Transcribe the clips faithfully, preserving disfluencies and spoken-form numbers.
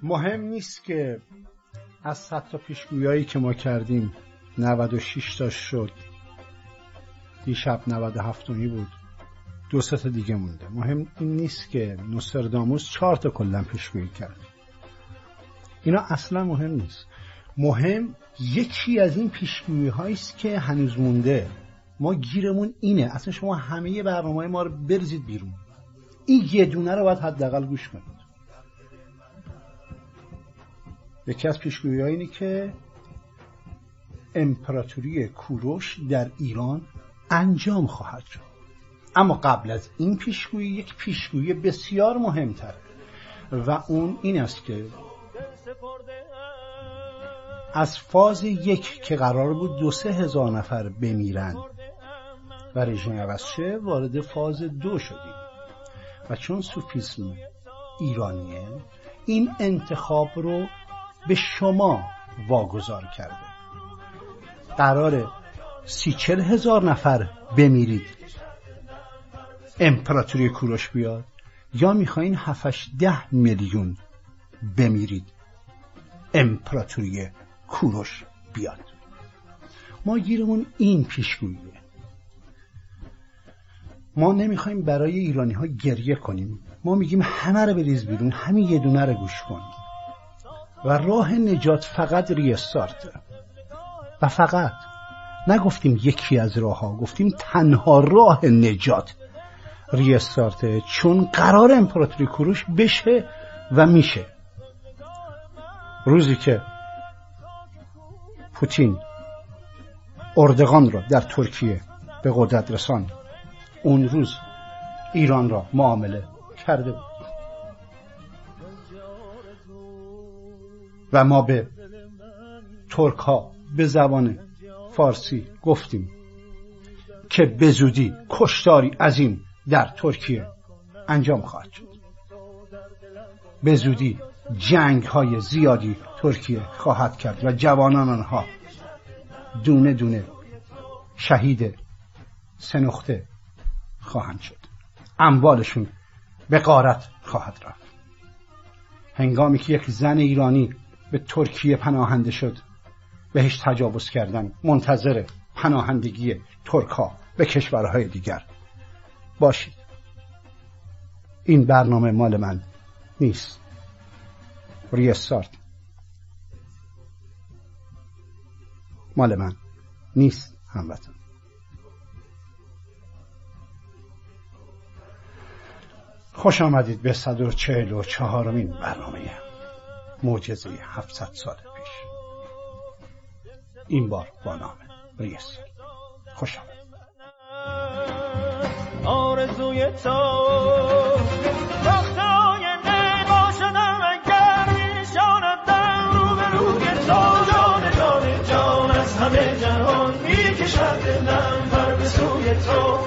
مهم نیست که از صد تا پیشگویایی که ما کردیم نود و شش تا شد، دیشب نود و هفتمی بود، دو سه تا دیگه مونده. مهم این نیست که نوستراداموس چهار تا کلا پیشگویی کرد، اینا اصلا مهم نیست. مهم یکی از این پیشگویی هایی است که هنوز مونده. ما گیرمون اینه، اصلا شما همه برنامه‌های ما رو بریزید بیرون، این یه دونه رو باید حداقل گوش کنید. یکی از پیشگویی ها اینه که امپراتوری کوروش در ایران انجام خواهد شد. اما قبل از این پیشگویی یک پیشگویی بسیار مهمتره و اون این است که از فاز یک که قرار بود دو سه هزار نفر بمیرن و رژیم عوض شه، وارد فاز دو شدیم و چون سوفیسم ایرانیه این انتخاب رو به شما واگذار کرده. قراره سی چل هزار نفر بمیرید امپراتوری کوروش بیاد، یا میخواین هفتش ده میلیون بمیرید امپراتوری کوروش بیاد. ما گیرمون این پیشگوییه. ما نمیخوایم برای ایرانی ها گریه کنیم، ما میگیم همه رو بریز بیرون، همین یه دونه رو گوش کن و راه نجات فقط ریستارته. و فقط نگفتیم یکی از راه ها، گفتیم تنها راه نجات ریستارته، چون قرار امپراتوری کوروش بشه و میشه. روزی که پوتین اردوغان را در ترکیه به قدرت رساند، اون روز ایران را معامله کرده بود و ما به ترک ها به زبان فارسی گفتیم که به زودی کشتاری عظیم در ترکیه انجام خواهد شد، به زودی جنگ های زیادی ترکیه خواهد کرد و جوانان آنها دونه دونه شهید سنخته خواهند شد، اموالشون به غارت خواهد رفت. هنگامی که یک زن ایرانی به ترکیه پناهنده شد، بهش تجاوز کردن، منتظر پناهندگی ترک ها به کشورهای دیگر باشید. این برنامه مال من نیست. ریستارت مال من نیست هموطن. خوش آمدید به صد و چهل و چهارمین برنامه معجزه هفتصد سال پیش، این بار با نام ریستارت. خوش آمدید. آرزوی تو وقت آینده باشدم، اگر میشاندم رو به روی تو، جان جان جان از همه جهان میکشد دلم بر به سوی تو.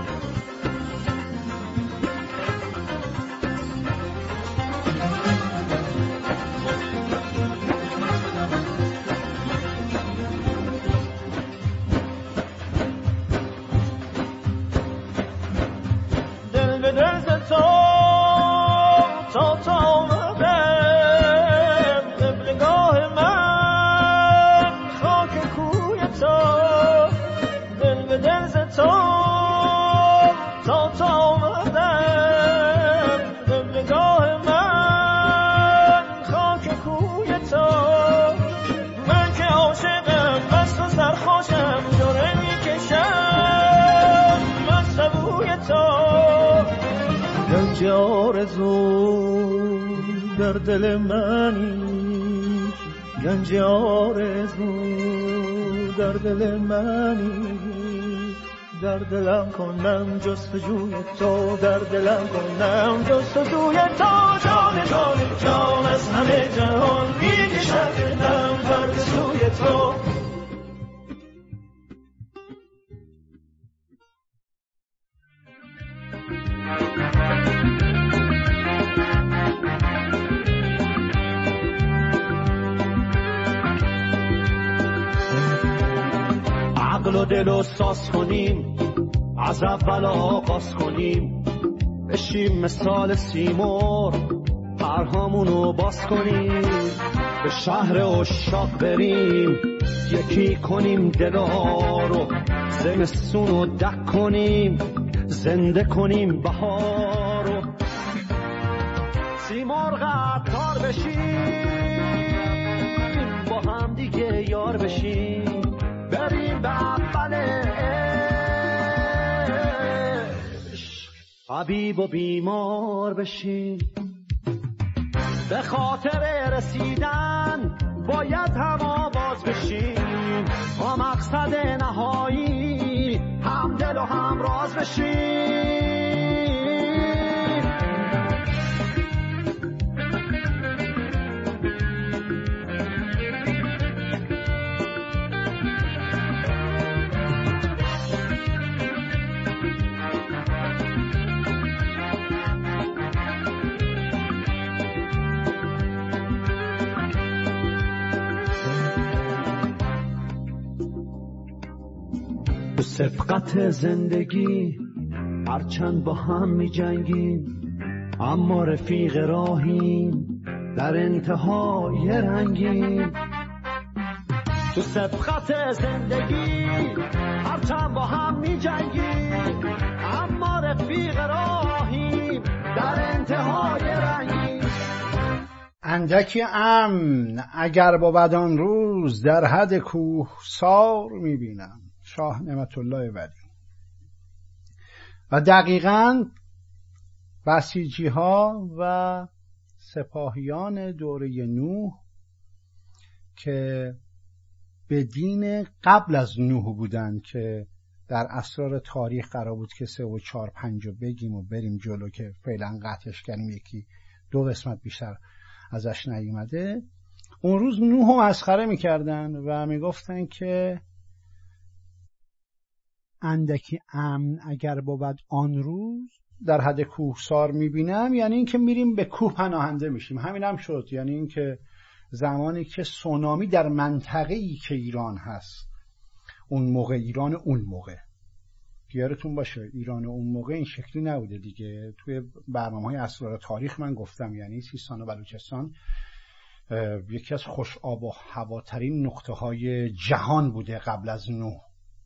گنج آرزو در دل منی، گنج آرزو در دل منی، در دلم کنم جستجوی تو، در دلم کنم جستجوی تو، جان جان جان از همه جهان میکشد دلم بر به سوی تو. عقل و دل رو ساز کنیم، از اول آغاز کنیم، بشیم مثال سیمور، درهامونو باز کنیم، به شهر عشاق بریم، یکی کنیم دلارو، زمستونو دک کنیم، زنده کنیم بهارو، سیمرغ عطار بشیم، با هم دیگه یار بشیم، بریم به اول عشق، حبیب و بیمار بشیم. به خاطر رسیدن باید هم آواز بشیم، با مقصد نهایی هم دل و هم راز بشیم. تو سبقت زندگی هرچند با هم می جنگیم، اما رفیق راهیم، در انتهای رنگیم. تو سبقت زندگی هرچند با هم می جنگیم، اما رفیق راهیم، در انتهای رنگیم. اندکی امن اگر بود آن روز، در حد کوه سار می بینم. شاه نعمت الله ولی. و دقیقاً بسیجی ها و سپاهیان دوره نوح که به دین قبل از نوح بودن، که در اسرار تاریخ قرار بود که سه و چار پنج رو بگیم و بریم جلو، که فعلا قطعش کردیم، یکی دو قسمت بیشتر ازش نیومده. اون روز نوح رو مسخره میکردن و میگفتن که اندکی امن اگر بود آن روز، در حد کوهسار میبینم، یعنی این که میریم به کوه پناهنده میشیم. همین هم شد، یعنی این که زمانی که سونامی در منطقه‌ای که ایران هست، اون موقع ایران اون موقع یادتون باشه ایران اون موقع این شکلی نبوده دیگه. توی برنامه‌های اسرار تاریخ من گفتم، یعنی سیستان و بلوچستان یکی از خوش آب و هواترین نقطه‌های جهان بوده قبل از نوح،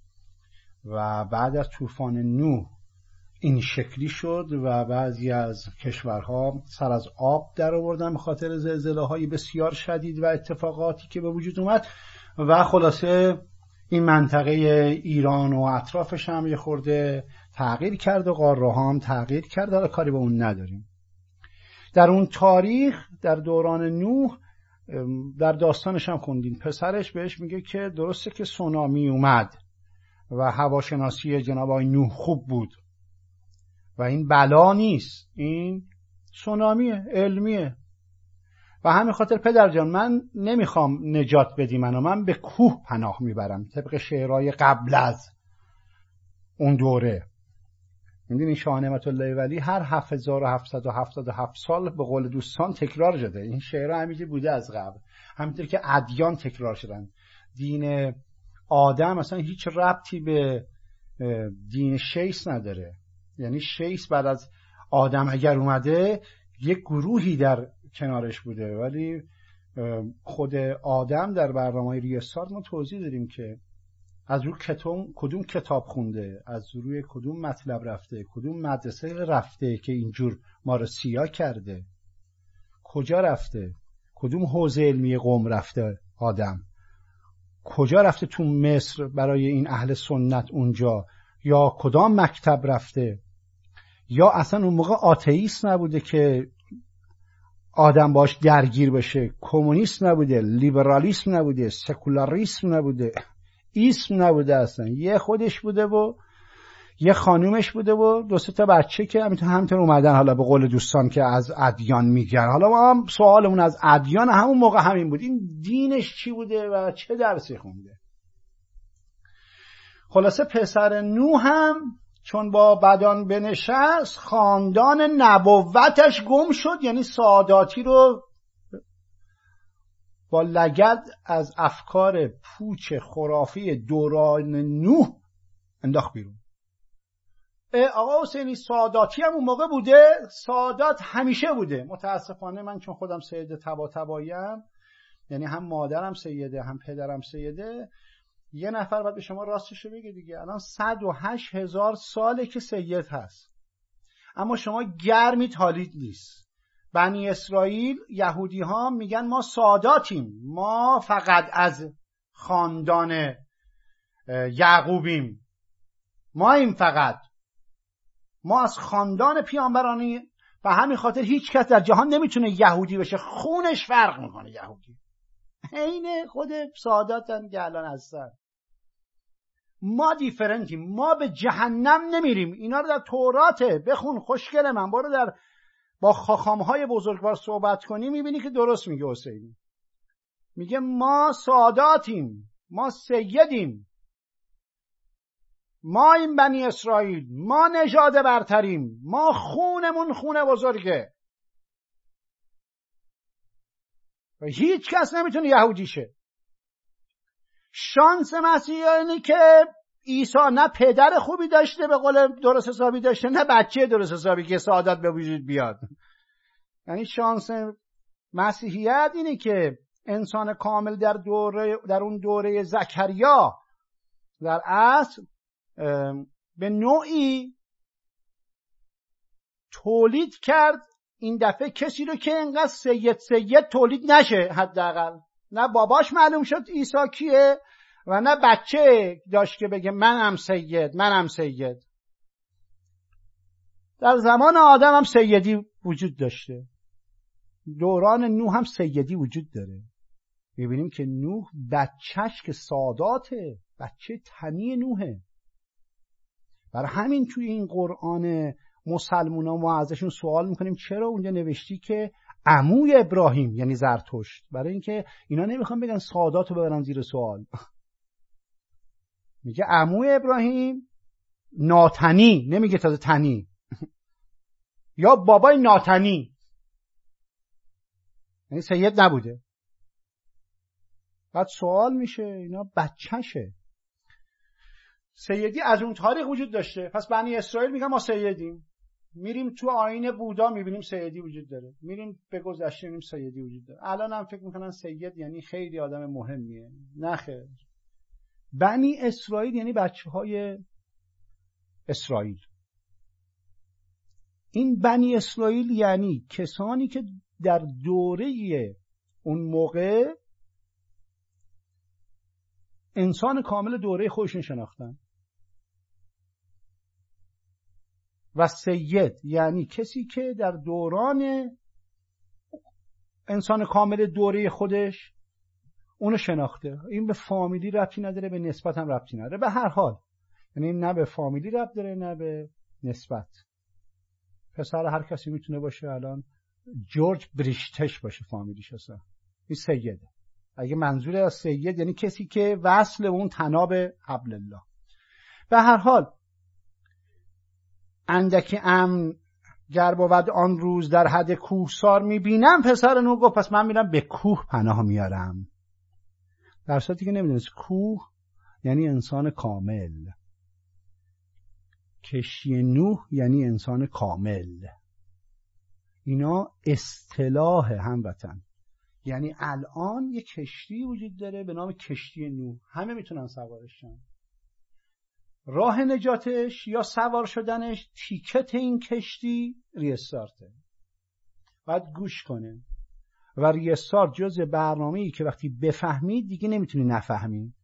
و بعد از طوفان نوح این شکلی شد و بعضی از کشورها سر از آب در آوردن به خاطر زلزله‌های بسیار شدید و اتفاقاتی که به وجود اومد. و خلاصه این منطقه ایران و اطرافش هم یه خورده تغییر کرد و قاره هم تغییر کرد، حالا کاری به اون نداریم. در اون تاریخ در دوران نوح در داستانش هم خوندین، پسرش بهش میگه که درسته که سونامی اومد و هواشناسی جناب آقای نوح خوب بود و این بلا نیست، این سونامیه، علمیه. و همین خاطر پدر جان من نمیخوام نجات بدی منو، من به کوه پناه میبرم، طبق شعرهای قبل از اون دوره. میدونی شاه نعمت الله ولی هر هفت هزار و هفتصد و هفتاد و هفت سال به قول دوستان تکرار شده. این شعرها همیشه بوده از قبل، همینطور که ادیان تکرار شدن. دین آدم اصلا هیچ ربطی به دین شیس نداره، یعنی شیس بعد از آدم اگر اومده یک گروهی در کنارش بوده، ولی خود آدم در برنامه ریاستار ما توضیح داریم که از روی کتاب کدوم کتاب خونده، از روی کدوم مطلب رفته، کدوم مدرسه رفته که اینجور ما رو سیاه کرده، کجا رفته، کدوم حوزه علمی قم رفته آدم، کجا رفته تو مصر برای این اهل سنت اونجا، یا کدام مکتب رفته، یا اصلا اون موقع آتئیست نبوده که آدم باش درگیر بشه، کمونیست نبوده، لیبرالیسم نبوده، سکولاریسم نبوده، ایسم نبوده، اصلا یه خودش بوده و یه خانومش بوده و دو سه تا بچه که همینطور اومدن، حالا به قول دوستان که از ادیان میگن. حالا ما هم سوالمون از ادیان همون موقع همین بود، این دینش چی بوده و چه درسی خونده. خلاصه پسر نوح هم چون با بدان بنشست، خاندان نبوتش گم شد، یعنی سعاداتی رو با لگد از افکار پوچ خرافی دوران نوح انداخت بیرون. آقا حسینی ساداتی هم اون موقع بوده؟ سادات همیشه بوده. متاسفانه من چون خودم سید طباطباییم، یعنی هم مادرم سیده هم پدرم سیده، یه نفر باید به شما راستشو بگه دیگه. الان صد و هشت هزار ساله که سید هست، اما شما گرمید حالیت نیست. بنی اسرائیل یهودی ها میگن ما ساداتیم، ما فقط از خاندان یعقوبیم، ما این فقط ما از خاندان پیامبرانی، و همین خاطر هیچ کس در جهان نمیتونه یهودی بشه، خونش فرق میکنه. یهودی عین خود ساداتن که الان هستن. ما دیفرنتیم، ما به جهنم نمیریم. اینا رو در توراته بخون خوشگل من، برو در با خاخامهای بزرگوار صحبت کنی میبینی که درست میگه حسینی. میگه ما ساداتیم، ما سیدیم، ما این بنی اسرائیل، ما نژاد برتریم، ما خونمون خون بزرگه و هیچ کس نمیتونه یهودی شه. شانس مسیحیانی که عیسی نه پدر خوبی داشته به قول درست حسابی داشته، نه بچه درست حسابی که سعادت به وجود بیاد. یعنی شانس مسیحیت اینه که انسان کامل در دوره در اون دوره زکریا در اصل به نوعی تولید کرد. این دفعه کسی رو که انقدر سید سید تولید نشه، حداقل نه باباش معلوم شد عیسی کیه و نه بچه داشت که بگه منم سید منم سید. در زمان آدم هم سیدی وجود داشته، دوران نوح هم سیدی وجود داره. میبینیم که نوح بچهش که ساداته، بچه تنی نوحه. برای همین توی این قرآن مسلمونا ما ازشون سوال میکنیم چرا اونجا نوشتی که عموی ابراهیم یعنی زرتشت؟ برای اینکه اینا نمیخوان بگن ساداتو ببرن زیر سوال. میگه عموی ابراهیم ناتنی، نمیگه تازه تنی یا بابای ناتنی، یعنی سید نبوده. بعد سوال میشه اینا بچهشه. سیدی از اون تاریخ وجود داشته. پس بنی اسرائیل میگن ما سیدیم. میریم تو آیین بودا میبینیم سیدی وجود داره، میریم به گذشته میبینیم سیدی وجود داره. الان هم فکر میکنن سید یعنی خیلی آدم مهمیه. نه خیر. بنی اسرائیل یعنی بچه های اسرائیل. این بنی اسرائیل یعنی کسانی که در دوره اون موقع انسان کامل دوره خودشون شناختن. و سید یعنی کسی که در دوران انسان کامل دوره خودش اونو شناخته. این به فامیلی ربطی نداره، به نسبت هم ربطی نداره. به هر حال یعنی نه به فامیلی ربط داره نه به نسبت. پسر هر کسی میتونه باشه، الان جورج بریشتش باشه فامیلیش هست. این سیده. اگه منظور از سید یعنی کسی که وصل اون تناب حبل الله. به هر حال اندکی امن گر بود آن روز در حد کوهسار میبینم. پسر نوح گفت پس من میرم به کوه پناه میارم، در صورتی که نمیدونست کوه یعنی انسان کامل. کشتی نوح یعنی انسان کامل. اینا اصطلاح هموطن. یعنی الان یک کشتی وجود داره به نام کشتی نوح، همه میتونن سوارش شن. راه نجاتش یا سوار شدنش تیکت این کشتی ریستارته، باید گوش کنه. و ریستارت جز برنامه‌ای که وقتی بفهمی دیگه نمیتونی نفهمی.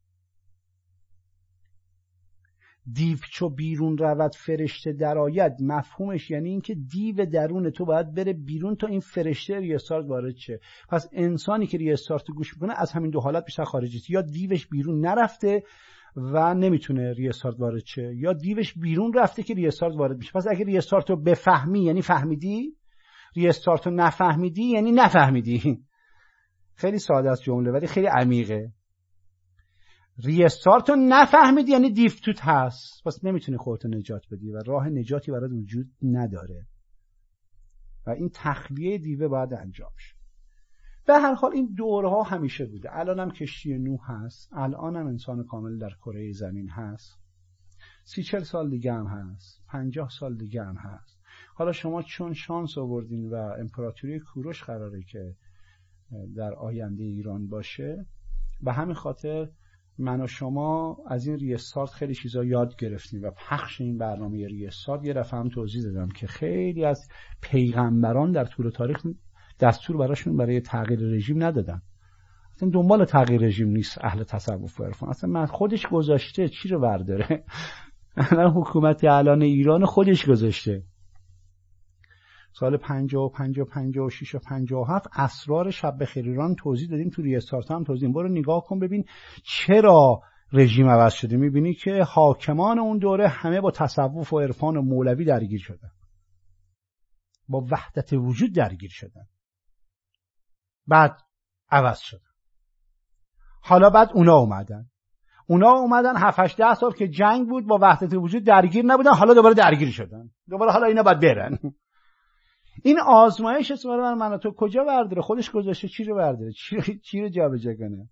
دیو چو بیرون رود فرشته درآید، مفهومش یعنی این که دیو درون تو باید بره بیرون تا این فرشته ریستارت وارد شه. پس انسانی که ریستارت گوش میکنه از همین دو حالت بیشتر خارجیه، یا دیوش بیرون نرفته و نمیتونه ریستارت وارد شه، یا دیوش بیرون رفته که ریستارت وارد میشه. پس اگه ریستارت رو بفهمی یعنی فهمیدی، ریستارت رو نفهمیدی یعنی نفهمیدی. خیلی ساده است جمله ولی خیلی عمیقه. ریستارت رو نفهمیدی یعنی دیو توت هست، پس نمیتونی خودت نجات بدی و راه نجاتی برات وجود نداره و این تخلیه دیوه باید انجام شه. به هر حال این دوره ها همیشه بوده. الان هم کشتی نوح هست، الان هم انسان کامل در کره زمین هست. سی چل سال دیگه هم هست، پنجاه سال دیگه هم هست. حالا شما چون شانس آوردین و امپراتوری کوروش قراره که در آینده ایران باشه، به همین خاطر من و شما از این ریستارت خیلی چیزا یاد گرفتیم و پخش این برنامه ریستارت یه دفعه هم توضیح دادم که خیلی از پیغمبران در طول تاریخ دستور براشون برای تغییر رژیم ندادن. اصلا دنبال تغییر رژیم نیست اهل تصوف و عرفان. اصلا من خودش گذاشته، چی رو برداره؟ الان حکومت الان ایران خودش گذاشته. سال پنجاه و پنج و پنجاه و شش و پنجاه و هفت اسرار شب بخیر ایران توضیح دادیم، تو ریستارت هم توضیح دادیم. برو نگاه کن ببین چرا رژیم عوض شده. میبینی که حاکمان اون دوره همه با تصوف و عرفان و مولوی درگیر شدن، با وحدت وجود درگیر شدن، بعد عوض شدن. حالا بعد اونا اومدن اونا اومدن هفت هشت ده سال که جنگ بود، با وحدت وجود درگیر نبودن، حالا دوباره درگیر شدن، دوباره حالا اینا باید برن. این آزمایش اسم من من تو کجا برداره؟ خودش گذاشته، چی رو برداره؟ چی چی رو جابجا کنه؟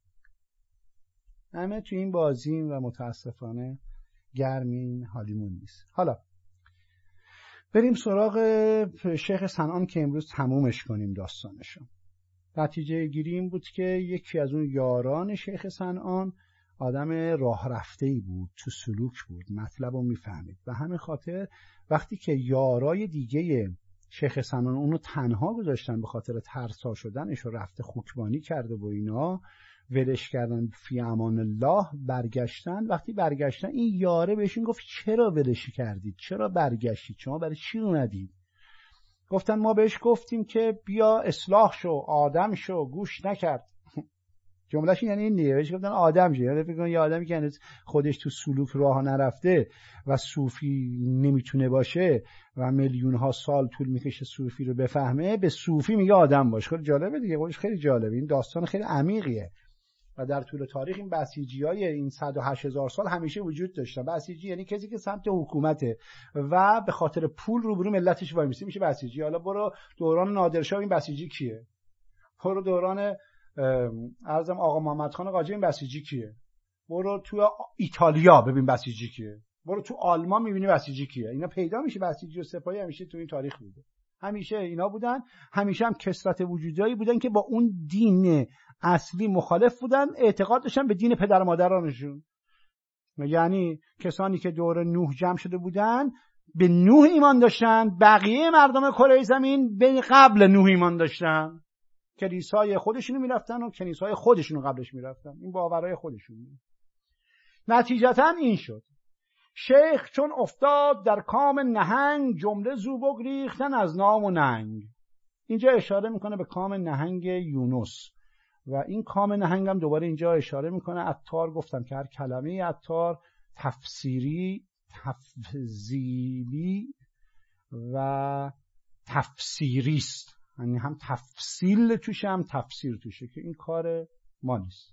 همه تو این بازیم و متاسفانه گرمین حالیمون نیست. حالا بریم سراغ شیخ صنعان که امروز تمومش کنیم داستانشو. نتیجه گیری این بود که یکی از اون یاران شیخ صنعان آدم راه رفته‌ای بود، تو سلوک بود، مطلب رو میفهمید. و همین خاطر وقتی که یارای دیگه شیخ صنعان اونو تنها گذاشتن به خاطر ترسا شدنش و رفته خوکبانی کرده و اینا، ولش کردن فی امان الله، برگشتن. وقتی برگشتن این یاره بهشون گفت چرا ولش کردید؟ چرا برگشتید؟ شما برای چی اومدید؟ گفتن ما بهش گفتیم که بیا اصلاح شو، آدم شو، گوش نکرد. جملهش یعنی این دیگه، بهش گفتن آدم شو. یعنی فکر کن یه آدمی که خودش تو سلوک راه نرفته و صوفی نمیتونه باشه و میلیون ها سال طول میکشه صوفی رو بفهمه، به صوفی میگه آدم باش. خیلی جالبه دیگه، خودش خیلی جالبه. این داستان خیلی عمیقیه و در طول تاریخ این بسیجیای این صد و هشت هزار سال همیشه وجود داشتن. بسیجی یعنی کسی که سمت حکومته و به خاطر پول روبرو ملتش وای میسه، میشه بسیجی. حالا برو دوران نادرشاه این بسیجی کیه؟ برو دوران ارزم آقا محمد خان قاجار این بسیجی کیه؟ برو تو ایتالیا ببین بسیجی کیه؟ برو تو آلمان میبینی بسیجی کیه؟ اینا پیدا میشه. بسیجی و سپاهی همیشه تو این تاریخ بوده، همیشه اینا بودن. همیشه هم کثرت وجودایی بودن که با اون دین اصلی مخالف بودن، اعتقاد داشتن به دین پدر مادرانشون. یعنی کسانی که دور نوح جمع شده بودن به نوح ایمان داشتن، بقیه مردم کره زمین به قبل نوح ایمان داشتن. کلیسای خودشونو میرفتن و کنیسای خودشونو قبلش میرفتن. این باورهای خودشون. نتیجتا این شد شیخ چون افتاد در کام نهنگ، جمله زو بگریختن از نام و ننگ. اینجا اشاره میکنه به کام نهنگ یونس و این کام نهنگ هم دوباره اینجا اشاره میکنه. عطار گفتم که هر کلمه عطار تفسیری، تفضیلی و تفسیری است، یعنی هم تفصیل توشه هم تفسیر توشه که این کار ما نیست.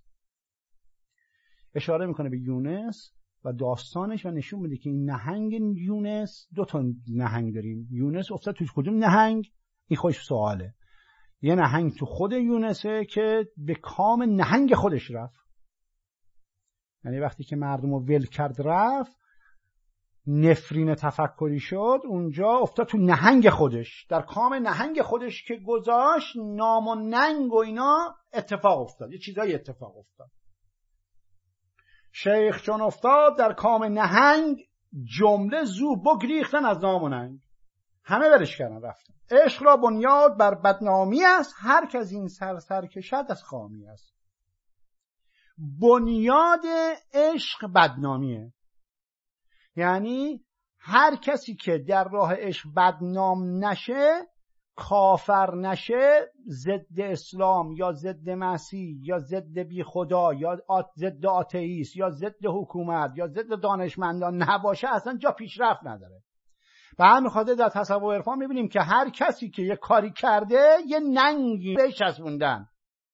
اشاره میکنه به یونس و داستانش و نشون میده که این نهنگ یونس، دو تا نهنگ داریم. یونس افتاد توی کدوم نهنگ؟ این خودش سواله. یه نهنگ تو خود یونسه که به کام نهنگ خودش رفت، یعنی وقتی که مردم رو ول کرد رفت، نفرین تفکری شد، اونجا افتاد تو نهنگ خودش، در کام نهنگ خودش که گذاشت نام و ننگ و اینا اتفاق افتاد، یه چیزایی اتفاق افتاد. شیخ چون افتاد در کام نهنگ، جمله زو بگریختن از نام و ننگ. همه برش کردن رفتن. عشق را بنیاد بر بدنامی است، هر که از این سر سر کشد از خامی است. بنیاد عشق بدنامیه، یعنی هر کسی که در راه عشق بدنام نشه، کافر نشه، ضد اسلام یا ضد مسیح یا ضد بی خدا یا ضد آتئیست یا ضد حکومت یا ضد دانشمندان نباشه، اصلا جا پیشرفت نداره. به همین خاطر در تصوف و عرفان میبینیم که هر کسی که یه کاری کرده یه ننگی بهش چسبوندن.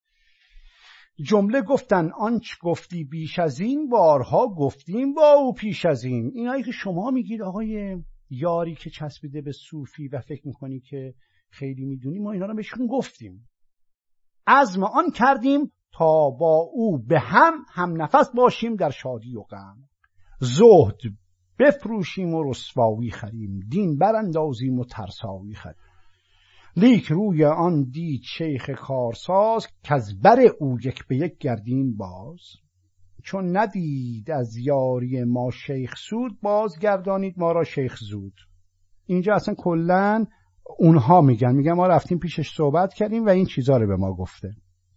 جمله گفتن آنچ گفتی بیش از این، بارها گفتیم با او پیش از این. اینایی که شما میگید آقای یاری که چسبیده به صوفی و فکر میکنی که خیلی میدونی، ما اینا رو بهشون گفتیم. عزم آن کردیم تا با او به هم هم نفس باشیم در شادی و غم. زهد بفروشیم و رسوایی خریم، دین براندازیم و ترسایی خریم. لیک روی آن دید شیخ کارساز، که از بر او یک به یک گردیم باز. چون ندید از یاری ما شیخ سود، بازگردانید ما را شیخ زود. اینجا اصلا کلن اونها میگن میگن ما رفتیم پیشش صحبت کردیم و این چیزا رو به ما گفته.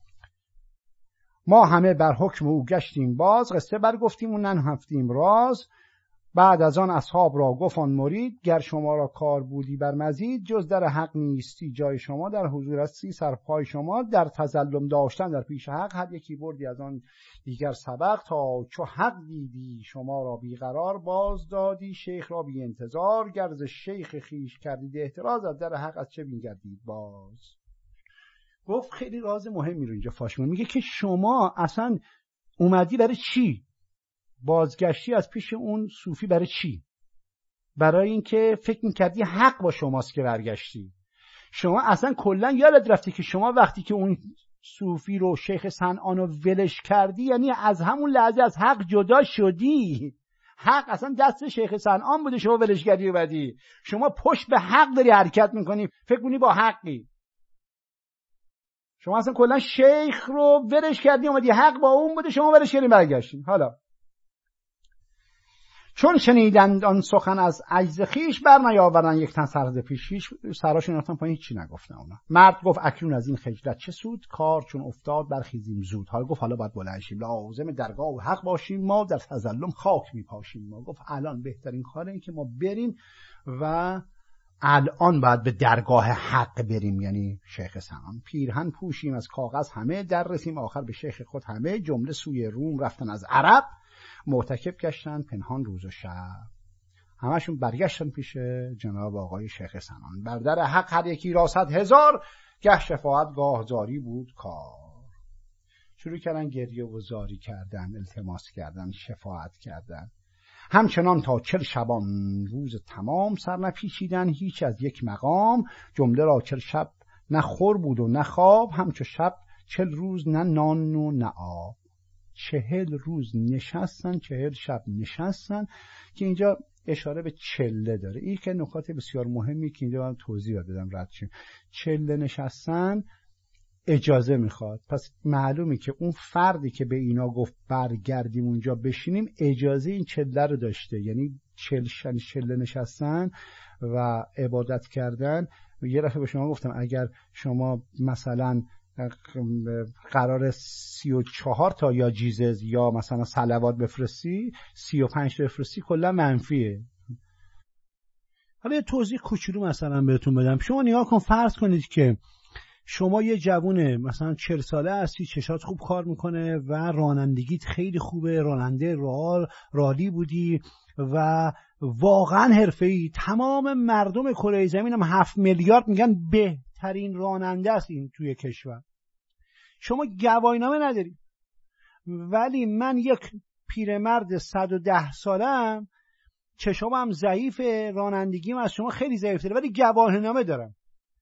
ما همه بر حکم او گشتیم باز، قصه برگفتیم و ننهفتیم راز. بعد از آن اصحاب را گفت آن مرید، گر شما را کار بودی بر مزید، جز در حق نیستی جای شما، در حضور هستی سرپای شما. در تظلم داشتن در پیش حق، هر یکی بردی از آن دیگر سبق. تا چو حق دیدی شما را بیقرار، باز دادی شیخ را بی انتظار. گرز شیخ خیش کردید احتراز، از در حق از چه بین گردید باز. گفت خیلی راز مهمی رو اینجا فاش می‌کنه. میگه که شما اصلا اومدی برای چی؟ بازگشتی از پیش اون صوفی برای چی؟ برای اینکه فکر می‌کردی حق با شماست که برگشتی. شما اصلا کلا یادت رفتی که شما وقتی که اون صوفی رو شیخ صنعان رو ولش کردی، یعنی از همون لحظه از حق جدا شدی. حق اصلا دست شیخ صنعان بوده، شما ولش کردی و بعدی شما پشت به حق داری حرکت میکنی، فکر کنی با حقی. شما اصلا کلا شیخ رو ولش کردی، اومدی حق با اون بوده، شما ولش کردی برگشتین. حالا چون شنیدند آن سخن از عجز خویش، بر نیاوردند یک تن سر ز پیش. هیچ سراشون رفتن پایین، هیچی نگفتن اونا. مرد گفت اکنون از این خجلت چه سود، کار چون افتاد برخیزیم زود. حالا گفت حالا باید بلند شیم، لازم درگاه و حق باشیم ما، در تظلم خاک میپاشیم ما. گفت الان بهترین کاره این که ما بریم و الان باید به درگاه حق بریم، یعنی شیخ صنعان. پیرهن پوشیم از کاغذ همه، در رسیم آخر به شیخ خود همه. جمله سوی روم رفتن از عرب، معتکف گشتن پنهان روز و شب. همشون برگشتن پیش جناب آقای شیخ صنعان. بر در حق هر یکی را صد هزار، گه شفاعت گاه زاری بود کار. شروع کردن گریه و زاری کردن، التماس کردن، شفاعت کردن. همچنان تا چل شبان روز تمام، سر نپیچیدن هیچ از یک مقام. جمله را چل شب نه خور بود و نه خواب، همچو شب چل روز نه نان و نه آب. چهل روز نشستن، چهل شب نشستن، که اینجا اشاره به چله داره. این که نکات بسیار مهمی که اینجا من توضیح بدم رد شیم. چله نشستن اجازه میخواد، پس معلومه که اون فردی که به اینا گفت برگردیم اونجا بشینیم، اجازه این چله رو داشته، یعنی چل شن چله نشستن و عبادت کردن. یه دفعه به شما گفتم اگر شما مثلا قرار سی و چهار تا یا جیزز یا مثلا صلوات بفرستی، سی و پنج تا بفرستی، کلا منفیه. حالا یه توضیح کوچولو مثلا بهتون بدم. شما نگاه کن، فرض کنید که شما یه جوونه مثلا چهل ساله هستی، چشات خوب کار میکنه و رانندگیت خیلی خوبه، راننده رال رالی بودی و واقعا حرفه‌ای. تمام مردم کره زمین هم هفت میلیارد میگن بهترین راننده است این توی کشور. شما گواهینامه نداری، ولی من یک پیرمرد صد و ده سالم، چشام هم ضعیفه، رانندگیم از شما خیلی ضعیف‌تره، ولی گواهینامه دارم.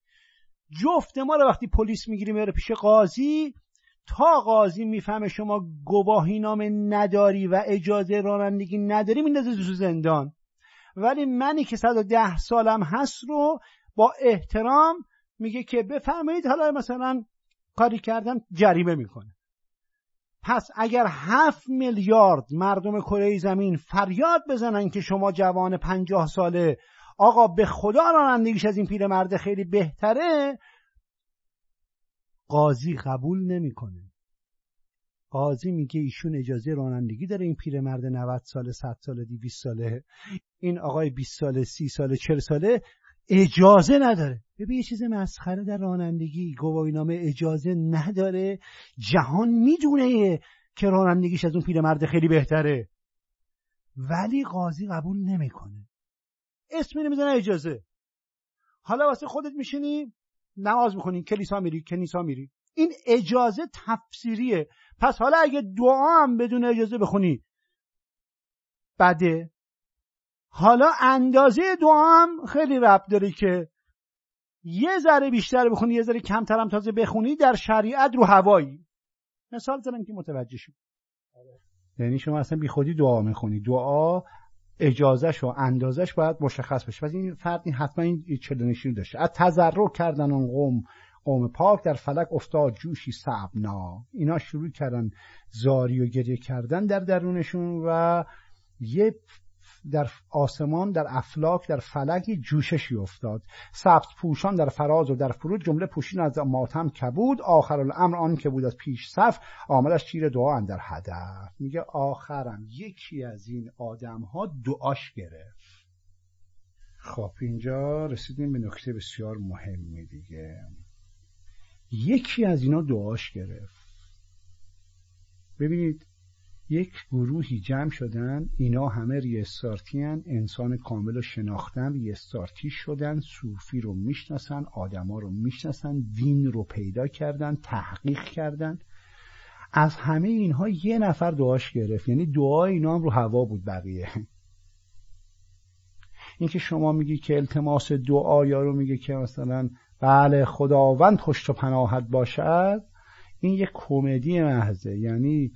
جفت ما رو وقتی پلیس میگیره میره پیش قاضی، تا قاضی میفهمه شما گواهینامه نداری و اجازه رانندگی نداری، میندازه تو زندان. ولی منی که صد و ده سالم هست رو با احترام میگه که بفرمایید، حالا مثلا کاری کردن جریمه میکنه. پس اگر هفت میلیارد مردم کره زمین فریاد بزنن که شما جوان پنجاه ساله آقا به خدا رانندگیش از این پیرمرد خیلی بهتره، قاضی قبول نمیکنه. قاضی میگه ایشون اجازه رانندگی داره، این پیرمرد نود ساله، صد ساله، دویست ساله، این آقای بیست ساله، سی ساله، چهل ساله اجازه نداره. ببین یه چیز مسخره در رانندگی، گواهینامه اجازه نداره. جهان میدونه که رانندگیش از اون پیرمرد خیلی بهتره، ولی قاضی قبول نمیکنه، اسم نمیزنه اجازه. حالا واسه خودت میشینی نماز میخونی، کلیسا میری، کنیسا میری، این اجازه تفسیریه. پس حالا اگه دعا هم بدون اجازه بخونی بده. حالا اندازه دعا هم خیلی ربط داره که یه ذره بیشتر بخونی، یه ذره کمتر هم تازه بخونی، در شریعت رو هوایی. مثال زدم که متوجه شید. یعنی شما اصلا بی خودی دعا میخونی. دعا اجازهش و اندازش باید مشخص بشه. پس این فرد این حتما این چلونشینی داشته. از تضرع کردن اون قوم قوم پاک، در فلک افتاد جوشی صعبنا. اینا شروع کردن زاری و گریه کردن در درونشون و یه در آسمان، در افلاک، در فلک جوششی افتاد. سبز پوشان در فراز و در فرود، جمله پوشین از ماتم کبود. آخر الامر آن که بود از پیش صف، آمدش تیر دعا اندر هدف. میگه آخرم یکی از این آدم ها دعاش گرفت. خب اینجا رسیدیم به نکته بسیار مهمی دیگه. یکی از اینا دعاش گرفت. ببینید یک گروهی جمع شدن، اینا همه ریستارتی هن، انسان کامل رو شناختن، ریستارتی شدن، صوفی رو میشناسن، آدما رو میشناسن، دین رو پیدا کردن، تحقیق کردن. از همه اینها یه نفر دعاش گرفت، یعنی دعای اینا هم رو هوا بود. بقیه این که شما میگی که التماس دعا، یا رو میگه که مثلا بله خداوند خوش و پناهت باشد، این یک کمدی محضه. یعنی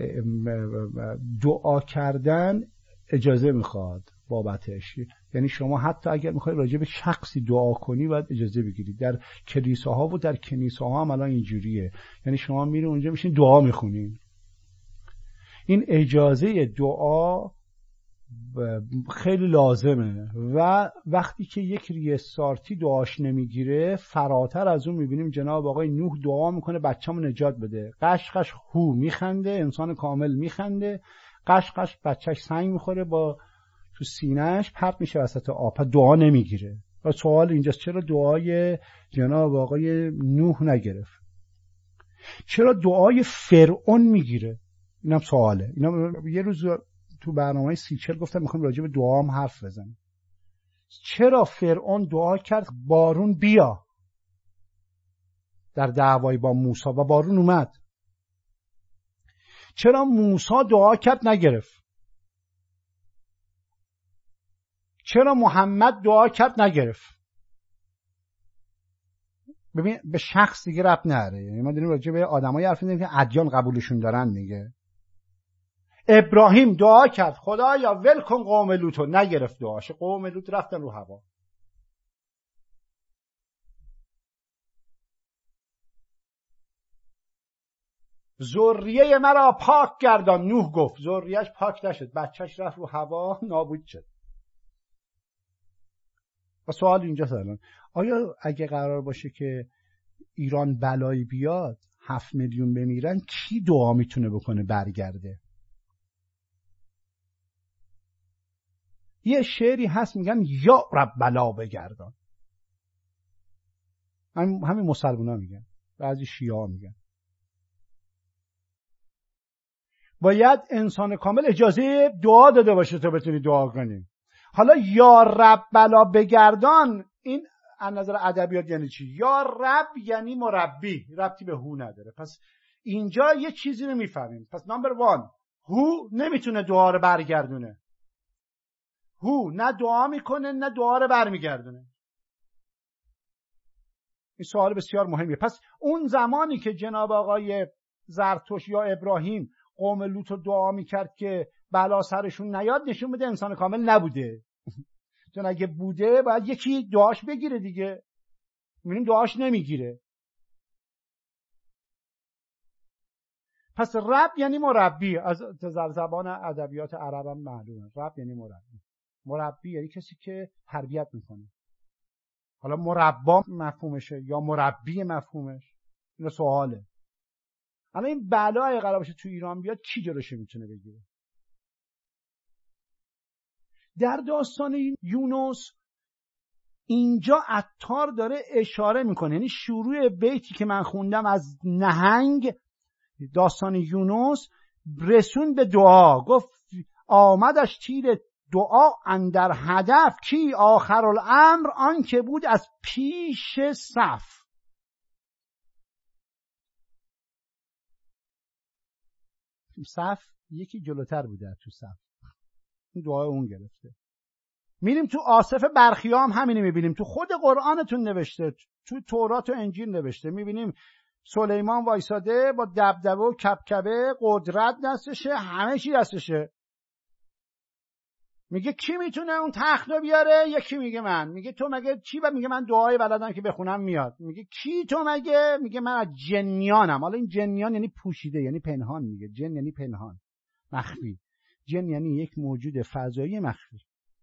دعا کردن اجازه میخواد بابتش. یعنی شما حتی اگر میخوای راجع به شخصی دعا کنی باید اجازه بگیرید. در کلیساها و در کنیساها هم الان اینجوریه. یعنی شما میری اونجا میشین دعا میخونین. این اجازه دعا خیلی لازمه و وقتی که یک ریستارتی دعاش نمیگیره، فراتر از اون میبینیم جناب آقای نوح دعا میکنه بچه‌مو نجات بده. قش قش هو میخنده، انسان کامل میخنده. قش قش بچهش سنگ میخوره، با تو سینهش پرت میشه وسط آب. دعا نمیگیره. و سوال اینجاست چرا دعای جناب آقای نوح نگرفت؟ چرا دعای فرعون میگیره؟ اینم سواله. اینا یه روز تو برنامه سیچل گفتم میخوام راجع به دعا هم حرف بزنم. چرا فرعون دعا کرد بارون بیا در دعوای با موسی و بارون اومد؟ چرا موسی دعا کرد نگرفت؟ چرا محمد دعا کرد نگرفت؟ ببین به شخص دیگه ربط نداره. یعنی ما داریم راجع به آدمایی حرف میزنیم که ادیان قبولشون دارن. میگه ابراهیم دعا کرد خدایا ول کن قوم لوطو، نگرفت دعاش. قوم لوط رفتن رو هوا. ذریه مرا پاک گردان، نوح گفت. ذریهش پاک نشد، بچهش رفت رو هوا، نابود شد. و سوال اینجاست الان، آیا اگه قرار باشه که ایران بلایی بیاد، هفت میلیون بمیرن، کی دعا میتونه بکنه برگرده؟ یه شعری هست میگن یا رب بلا بگردان. همین همین مسلمونا میگن، بعضی شیعه میگن. باید انسان کامل اجازه دعا داده باشه تا بتونی دعا کنی. حالا یا رب بلا بگردان، این از نظر ادبیات یعنی چی؟ یا رب یعنی مربی، ربطی به هو نداره. پس اینجا یه چیزی رو میفهمیم. پس نمبر وان، هو نمیتونه دعا رو برگردونه. هو نه دعا میکنه نه دعا رو برمیگردونه. این سوال بسیار مهمیه. پس اون زمانی که جناب آقای زرتشت یا ابراهیم قوم لوط رو دعا میکرد که بلا سرشون نیاد، نشون بده انسان کامل نبوده. چون اگه بوده باید یکی دعاش بگیره دیگه. میبینیم دعاش نمیگیره. پس رب یعنی مربی. از زبان ادبیات عرب هم معلومه. رب یعنی مربی. مربی یعنی کسی که تربیت میکنه. حالا مربا مفهومشه یا مربی مفهومش، این سواله. الان این بلای قرار باشه تو ایران بیاد، کی جلوش میتونه بگیره؟ در داستان یونس اینجا عطار داره اشاره میکنه، یعنی شروع بیتی که من خوندم از نهنگ داستان یونس رسون به دعا. گفت آمدش تیر دعا اندر هدف، کی آخر الامر آن که بود از پیش صف. صف یکی جلوتر بوده تو صف، این دعای اون گرفته. میریم تو آصف برخیام همینی میبینیم، تو خود قرآنتون نوشته، تو تورات و انجیل نوشته. میبینیم سلیمان وایساده با دبدبه و کبکبه، قدرت دستشه، همه چی دستشه. میگه کی میتونه اون تخت رو بیاره؟ یکی میگه من. میگه تو مگه چی؟ و میگه من دعای بلدم که بخونم میاد. میگه کی تو مگه؟ میگه من از جنیانم. حالا این جنیان یعنی پوشیده، یعنی پنهان. میگه جن یعنی پنهان، مخفی. جن یعنی یک موجود فضایی مخفی.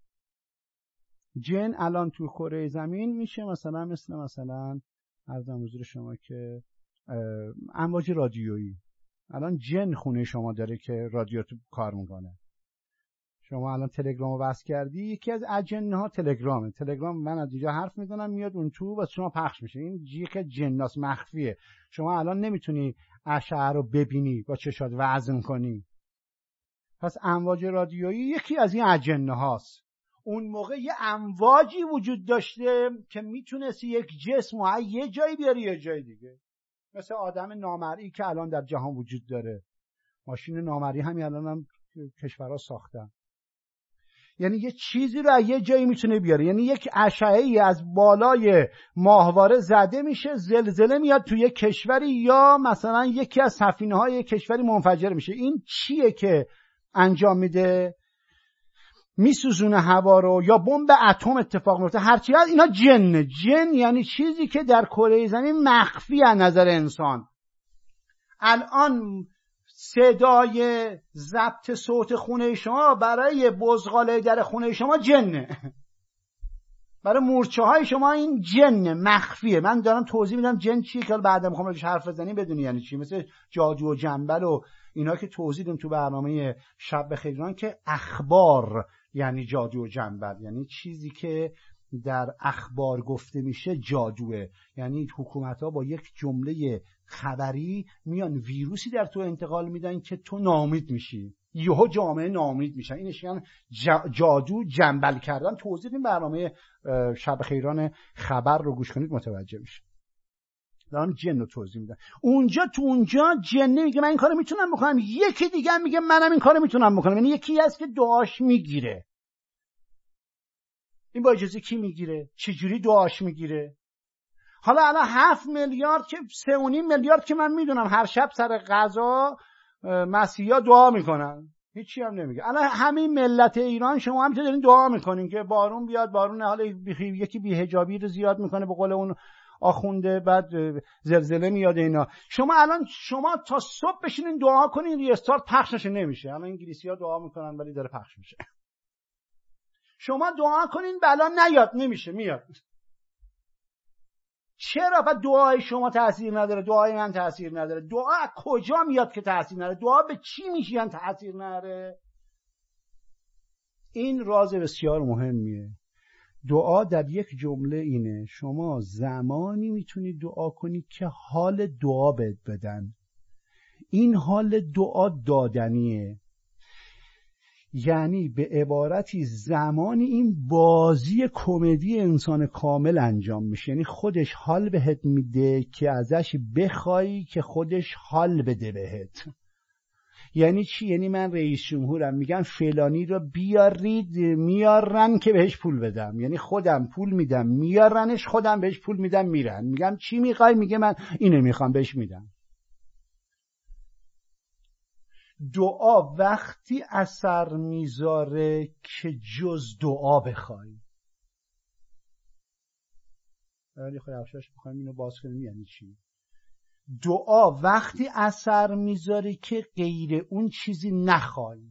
جن الان تو کره زمین میشه مثلا مثل مثلا عرضم حضور شما که امواج رادیویی. الان جن خونه شما داره که رادیو تو کار میکنه. شما الان تلگرامو وصل کردی، یکی از اجنه ها تلگرامه. تلگرام من از اینجا حرف میزنم میاد اون تو و شما پخش میشه. این جیک جناس مخفیه. شما الان نمیتونی اشعه رو ببینی با چشات وزن کنی. پس امواج رادیویی یکی از این اجنه هاست. اون موقع یه امواجی وجود داشته که میتونستی یک جسم و یه جایی بیاری یه جای دیگه. مثل آدم نامرئی که الان در جهان وجود داره. ماشین نامرئی همین الان هم کشورها ساختن. یعنی یه چیزی رو یه جایی میتونه بیاره. یعنی یک اشعه‌ای از بالای ماهواره زده میشه، زلزله میاد توی یک کشوری، یا مثلا یکی از سفینه‌های کشوری منفجر میشه. این چیه که انجام میده؟ میسوزونه هوا رو، یا بمب اتم اتفاق میفته. هرچی هست اینا جنه. جن یعنی چیزی که در کره زمین مخفی از نظر انسان. الان صدای ضبط صوت خونه شما برای بزغاله در خونه شما جنه. برای مورچه های شما این جنه، مخفیه. من دارم توضیح میدم جن چیه که بعدا میخوام راجعش حرف بزنیم بدونی یعنی چی. مثل جادو و جنبل و اینا که توضیح دادم تو برنامه شب بخیر ایران که اخبار یعنی جادو و جنبل، یعنی چیزی که در اخبار گفته میشه جادوه. یعنی حکومت ها با یک جمله خبری میان ویروسی در تو انتقال میدن که تو ناامید میشی، یهو جامعه ناامید میشن. اینش یعنی جادو جنبل کردن. توضیح این برنامه شب خیران خبر رو گوش کنید متوجه میشه. دارم جن رو توضیح میدن. اونجا تو اونجا جن میگه من این کارو میتونم بکنم، یکی دیگه میگه منم این کارو میتونم بکنم. یعنی یکی هست که دعاش میگیره. این با اجازه کی میگیره؟ چجوری دعاش میگیره؟ حالا الان هفت میلیارد که سه و نیم میلیارد که من میدونم هر شب سر غذا مسیحا دعا میکنن، هیچی هم نمیگه. الان همین ملت ایران شما هم دارین دعا میکنین که بارون بیاد، بارون. حالا یکی بی‌حجابی رو زیاد میکنه به قول اون آخونده، بعد زلزله میاد اینا. شما الان شما تا صبح بشینین دعا کنین ریستارت پخش نشه، نمیشه. الان انگلیسی‌ها دعا میکنن ولی داره پخش میشه. شما دعا کنین بلا نیاد، نمیشه، میاد. چرا؟ پس دعای شما تأثیر نداره، دعای من تأثیر نداره. دعا از کجا میاد که تأثیر نداره؟ دعا به چی میشین تأثیر نداره؟ این راز بسیار مهمیه. دعا در یک جمله اینه: شما زمانی میتونید دعا کنید که حال دعا بهت بدن. این حال دعا دادنیه. یعنی به عبارتی زمانی این بازی کمدی انسان کامل انجام میشه. یعنی خودش حال بهت میده که ازش بخوای که خودش حال بده بهت. یعنی چی؟ یعنی من رئیس جمهورم، میگم فلانی رو بیارید، میارن که بهش پول بدم. یعنی خودم پول میدم میارنش، خودم بهش پول میدم میرن. میگم چی میخوای؟ میگه من اینو میخوام، بهش میدم. دعا وقتی اثر میذاره که جز دعا بخوای. ولی خود افشاش بخوایم اینو باز کنیم یعنی چی؟ دعا وقتی اثر میذاره که غیر اون چیزی نخوای.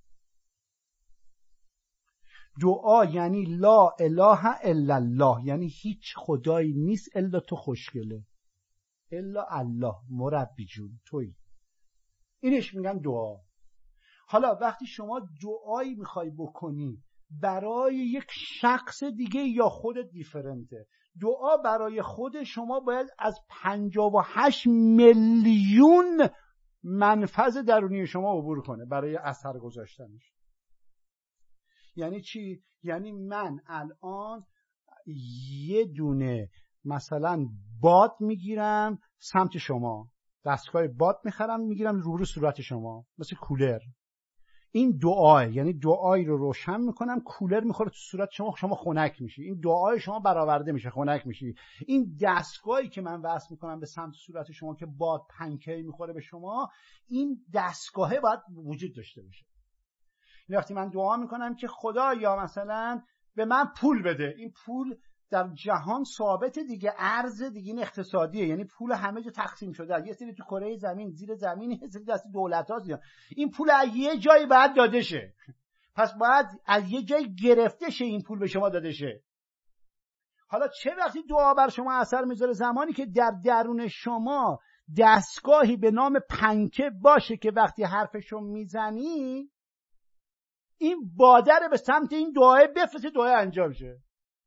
دعا یعنی لا اله الا الله، یعنی هیچ خدایی نیست الا تو خوشگله، الا الله مربی جون تویی. اینش میگن دعا. حالا وقتی شما دعایی میخوای بکنی برای یک شخص دیگه یا خودت دیفرنته، دعا برای خود شما باید از پنجاه و هشت میلیون منفذ درونی شما عبور کنه برای اثر گذاشتنش. یعنی چی؟ یعنی من الان یه دونه مثلا باد میگیرم سمت شما، دستگاه باد میخرم میگیرم رو رو صورت شما مثل کولر. این دعاه، یعنی دعایی رو روشن میکنم، کولر میخوره تو صورت شما، شما خنک میشی. این دعای شما برآورده میشه، خنک میشی. این دستگاهی که من وصل میکنم به سمت صورت شما که باد پنکه میخوره به شما، این دستگاهه باید وجود داشته باشه. وقتی من دعا میکنم که خدایا مثلا به من پول بده، این پول در جهان ثابت دیگه، ارز دیگه، این اقتصادیه، یعنی پول همه جا تقسیم شده، یه سری تو کره زمین زیر زمین، یه سری دست دولت‌هاست. این پول از یه جایی باید داده شه، پس باید از یه جایی گرفته شه این پول به شما داده شه. حالا چه وقتی دعا بر شما اثر میذاره؟ زمانی که در درون شما دستگاهی به نام پنکه باشه که وقتی حرفشو میزنی این بادر به سمت این دعای بفرسته، دعای انجام شه.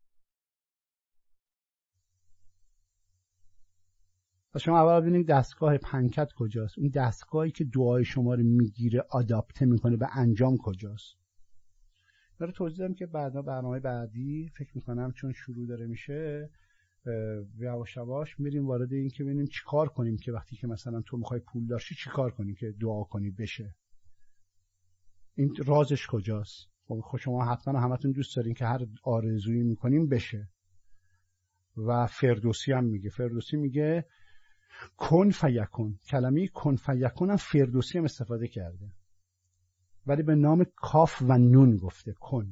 شما اول ببینید دستگاه پنکت کجاست، این دستگاهی که دعای شما رو میگیره آداپته میکنه به انجام کجاست. داره توضیح دادم که بعدا برنامه بعدی فکر میکنم چون شروع داره میشه یواش یواش میریم وارد این که ببینیم چیکار کنیم که وقتی که مثلا تو میخوای پول داشتی چیکار کنیم که دعا کنی بشه، این رازش کجاست. خب شما حتما همتون دوست دارین که هر آرزویی میکنیم بشه. و فردوسی هم میگه، فردوسی میگه کن فیکون، کلمه کن فیکون هم فردوسی هم استفاده کرده ولی به نام کاف و نون گفته کن.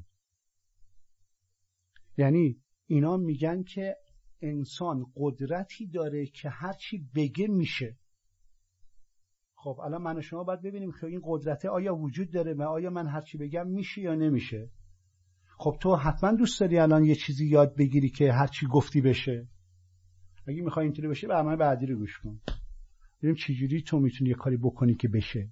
یعنی اینا میگن که انسان قدرتی داره که هرچی بگه میشه. خب الان من و شما باید ببینیم که این قدرته آیا وجود داره و آیا من هرچی بگم میشه یا نمیشه. خب تو حتما دوست داری الان یه چیزی یاد بگیری که هرچی گفتی بشه. اگه میخوای اینطوری بشه برنامه بعدی رو گوش کن، ببینیم چجوری تو میتونی یه کاری بکنی که بشه.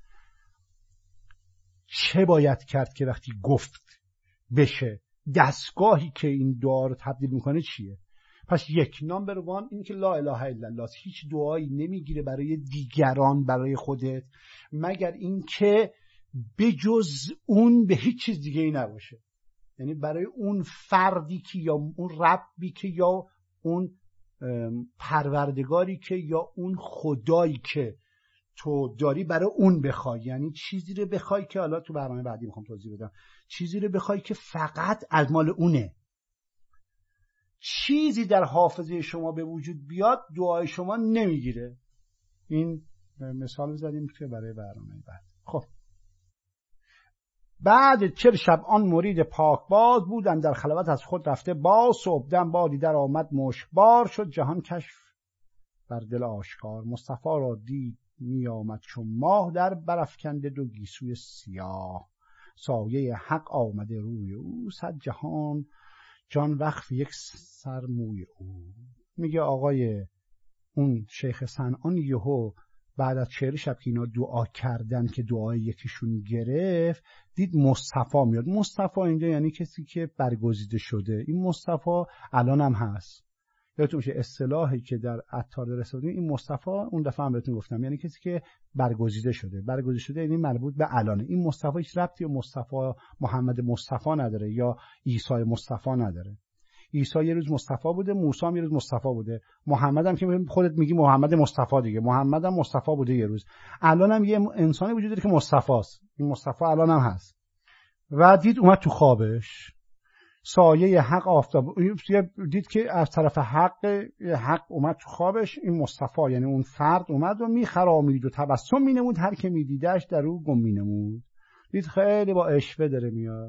چه باید کرد که وقتی گفت بشه؟ دستگاهی که این دعا رو تبدیل میکنه چیه؟ پس یک، نامبر وان این که لا اله الا الله، هیچ دعایی نمیگیره برای دیگران برای خودت مگر این که بجز اون به هیچ چیز دیگه ای نباشه. یعنی برای اون فردی که یا اون ربی که یا اون پروردگاری که یا اون خدایی که تو داری برای اون بخوای. یعنی چیزی رو بخوای که حالا تو برنامه بعدی میخوام توضیح بدم، چیزی رو بخوای که فقط از مال اونه. چیزی در حافظه شما به وجود بیاد دعای شما نمیگیره. این مثال زدیم که برای برنامه بعد. خب بعد چل شب آن مرید پاک باز بودن در خلوت از خود رفته باز، صبحدم بادی در آمد مشکبار شد جهان کشف بر دل آشکار. مصطفی را دید می آمد چون ماه در برافکنده دو گیسوی سیاه. سایه حق آمده روی او صد جهان جان وقف یک سر موی او. میگه آقای اون شیخ صنعان یهو بعد از چهل شب که اینا دعا کردن که دعای یکیشون گرفت دید مصطفی میاد. مصطفی اینجا یعنی کسی که برگزیده شده. این مصطفی الان هم هست. یادتون میشه اصطلاحی که در عطار رسولی این مصطفی اون دفعه هم بهتون گفتم یعنی کسی که برگزیده شده. برگزیده شده یعنی مربوط به الانه. این مصطفی هیچ ربطی به مصطفی محمد مصطفی نداره یا عیسی مصطفی نداره. عیسی یه روز مصطفی بوده، موسی یه روز مصطفی بوده، محمد هم که خودت میگی محمد مصطفی دیگه، محمد هم مصطفی بوده یه روز. الان هم یه انسانی وجود داره که مصطفی است. این مصطفی الان هم هست. و دید اومد تو خوابش سایه حق آفتاب، دید که از طرف حق حق اومد تو خوابش. این مصطفی یعنی اون فرد اومد و میخرامید و تبسم مینمود، هر که میدیدش در او گم مینمود. دید خیلی با اشوه داره میاد،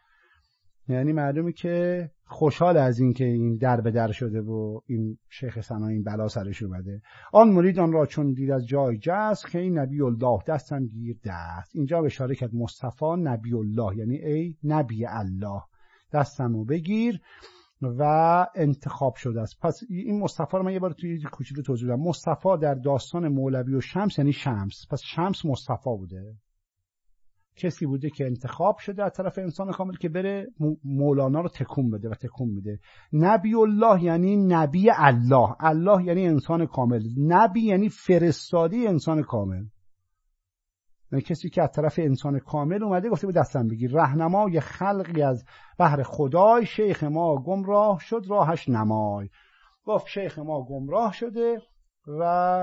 یعنی معلومه که خوشحال از این که این در به در شده و این شیخ صنعان این بلا سرش اومده. آن مرید آن را چون دید از جای جست که این نبی الله دستم گیر دست. اینجا به اشاره کرد مصطفی نبی الله یعنی ای نبی الله دستمو بگیر و انتخاب شده است. پس این مصطفی رو من یه بار توی کوچولو توضیح بدم. مصطفی در داستان مولوی و شمس یعنی شمس. پس شمس مصطفی بوده، کسی بوده که انتخاب شده از طرف انسان کامل که بره مولانا رو تکون بده و تکون بده. نبی الله یعنی نبی الله، الله یعنی انسان کامل، نبی یعنی فرستادی انسان کامل، یعنی کسی که از طرف انسان کامل اومده گفته به دستم بگیر. راهنمای خلقی از بحر خدای، شیخ ما گمراه شد راهش نمای. گفت شیخ ما گمراه شده و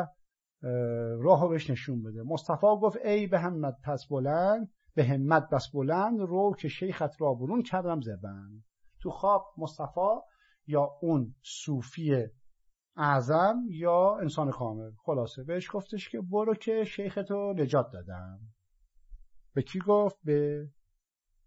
راهو بهش نشون بده. مصطفی گفت ای به همت پس بلند، به همت بس بلند رو که شیخت را برون کردم زبند. تو خواب مصطفی یا اون صوفی اعظم یا انسان کامل خلاصه بهش گفتش که برو که شیختو نجات دادم. به کی گفت؟ به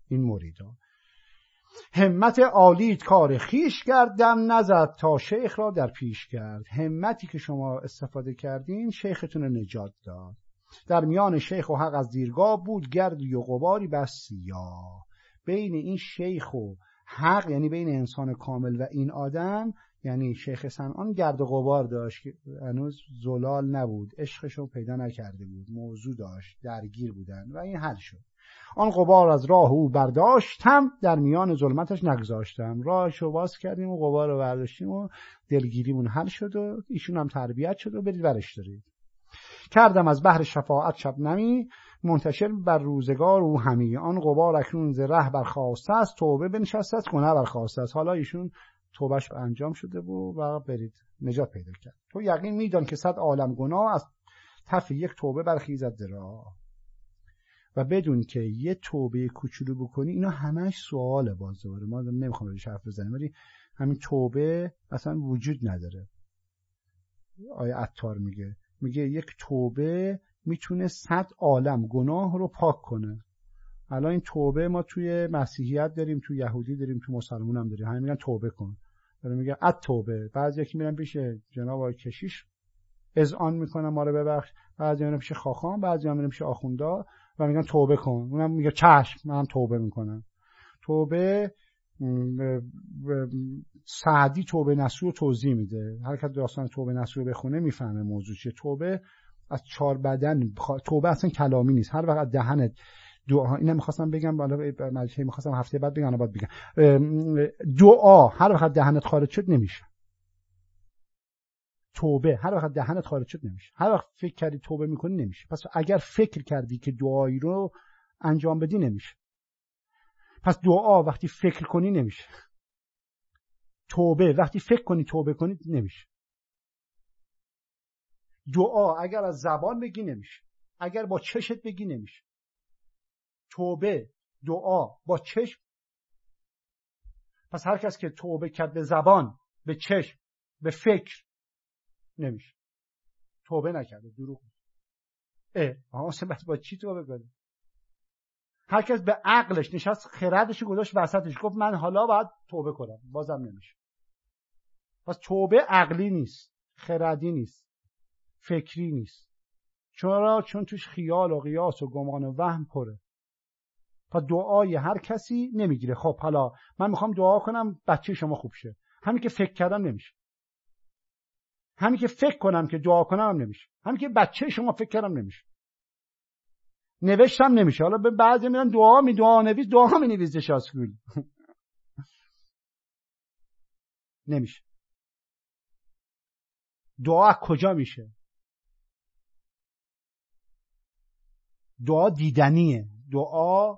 این مریدا. همت عالیت کار خیش کرد، دم نزد تا شیخ را در پیش کرد. همتی که شما استفاده کردین شیختون رو نجات داد. در میان شیخ و حق از دیرگاه بود، گردی و غباری بس سیاه. بین این شیخ و حق، یعنی بین انسان کامل و این آدم، یعنی شیخ صنعان گرد و غبار داشت که هنوز زلال نبود، عشقشو پیدا نکرده بود، موضوع داشت، درگیر بودن و این حل شد. آن غبار از راه او برداشتم، در میان ظلمتش نگذاشتم. راهشو باز کردیم و غبار رو برداشتیم و دلگیریمون حل شد و ایشون هم تربیت شد و برید ورش دارید. کردم از بحر شفاعت شبنمی، منتشر بر روزگار او همی. آن غبار اکنون ز ره برخاسته است، توبه بنشسته است گناه برخاسته است. حالا ایشون توبهش انجام شده و و برید نجات پیدا کرد. تو یقین میدان که صد عالم گناه از تف یک توبه برخیزد درا. و بدون که یه توبه کوچولو بکنی، اینا همش سواله. باز دوباره ما نمیخوام روش حرف بزنیم، ولی همین توبه اصلا وجود نداره. آیه عطار میگه میگه یک توبه میتونه صد عالم گناه رو پاک کنه. الان این توبه ما توی مسیحیت داریم، توی یهودی داریم، توی مسلمان هم داریم. همین میگن توبه کن. داره میگه ات توبه. بعضی که میرن پیش جناب آقای کشیش اذعان میکنن ما رو ببخش، بعضی میرن پیش خاخام، بعضی هم میرن پیش آخوندا و میگن توبه کن. اونم میگه چشم منم توبه میکنم. توبه سعدی توبه نصوح رو توضیح میده. هر کس داستان توبه نصوح رو بخونه میفهمه موضوع چیه. توبه از چهار بدن، توبه اصلا کلامی نیست. هر وقت دهنت دعا، اینا میخواستم بگم بالا مجلس میخواستم هفته بعد بگم، بعد بگم دعا هر وقت دهنت خارج شد نمیشه. توبه هر وقت دهنت خارج شد نمیشه. هر وقت فکر کردی توبه میکنی نمیشه. پس اگر فکر کردی که دعایی رو انجام بدی نمیشه. پس دعا وقتی فکر کنی نمیشه. توبه وقتی فکر کنی توبه کنی نمیشه. دعا اگر از زبان بگی نمیشه. اگر با چشت بگی نمیشه. توبه دعا با چشم. پس هر کس که توبه کرد به زبان، به چشم، به فکر نمیشه. توبه نکرده، دروغ. اه آها بس با چی توبه کنه؟ هر کس به عقلش نشست، خردش گذاشت وسطش، گفت من حالا باید توبه کنم، بازم نمیشه. پس توبه عقلی نیست، خردی نیست، فکری نیست. چرا؟ چون توش خیال و قیاس و گمان و وهم پره. پس دعای هر کسی نمیگیره. خب حالا من میخوام دعا کنم بچه شما خوب شه، همین که فکر کردم نمیشه. همین که فکر کنم که دعا کنم هم نمیشه. همین که بچه شما فکر کردم نمیشه. نوشتم نمیشه. حالا به بعضی میرن دعا می دعا نویس، دعا می نویسه شاسکول. نمیشه. دعا کجا میشه؟ دعا دیدنیه. دعا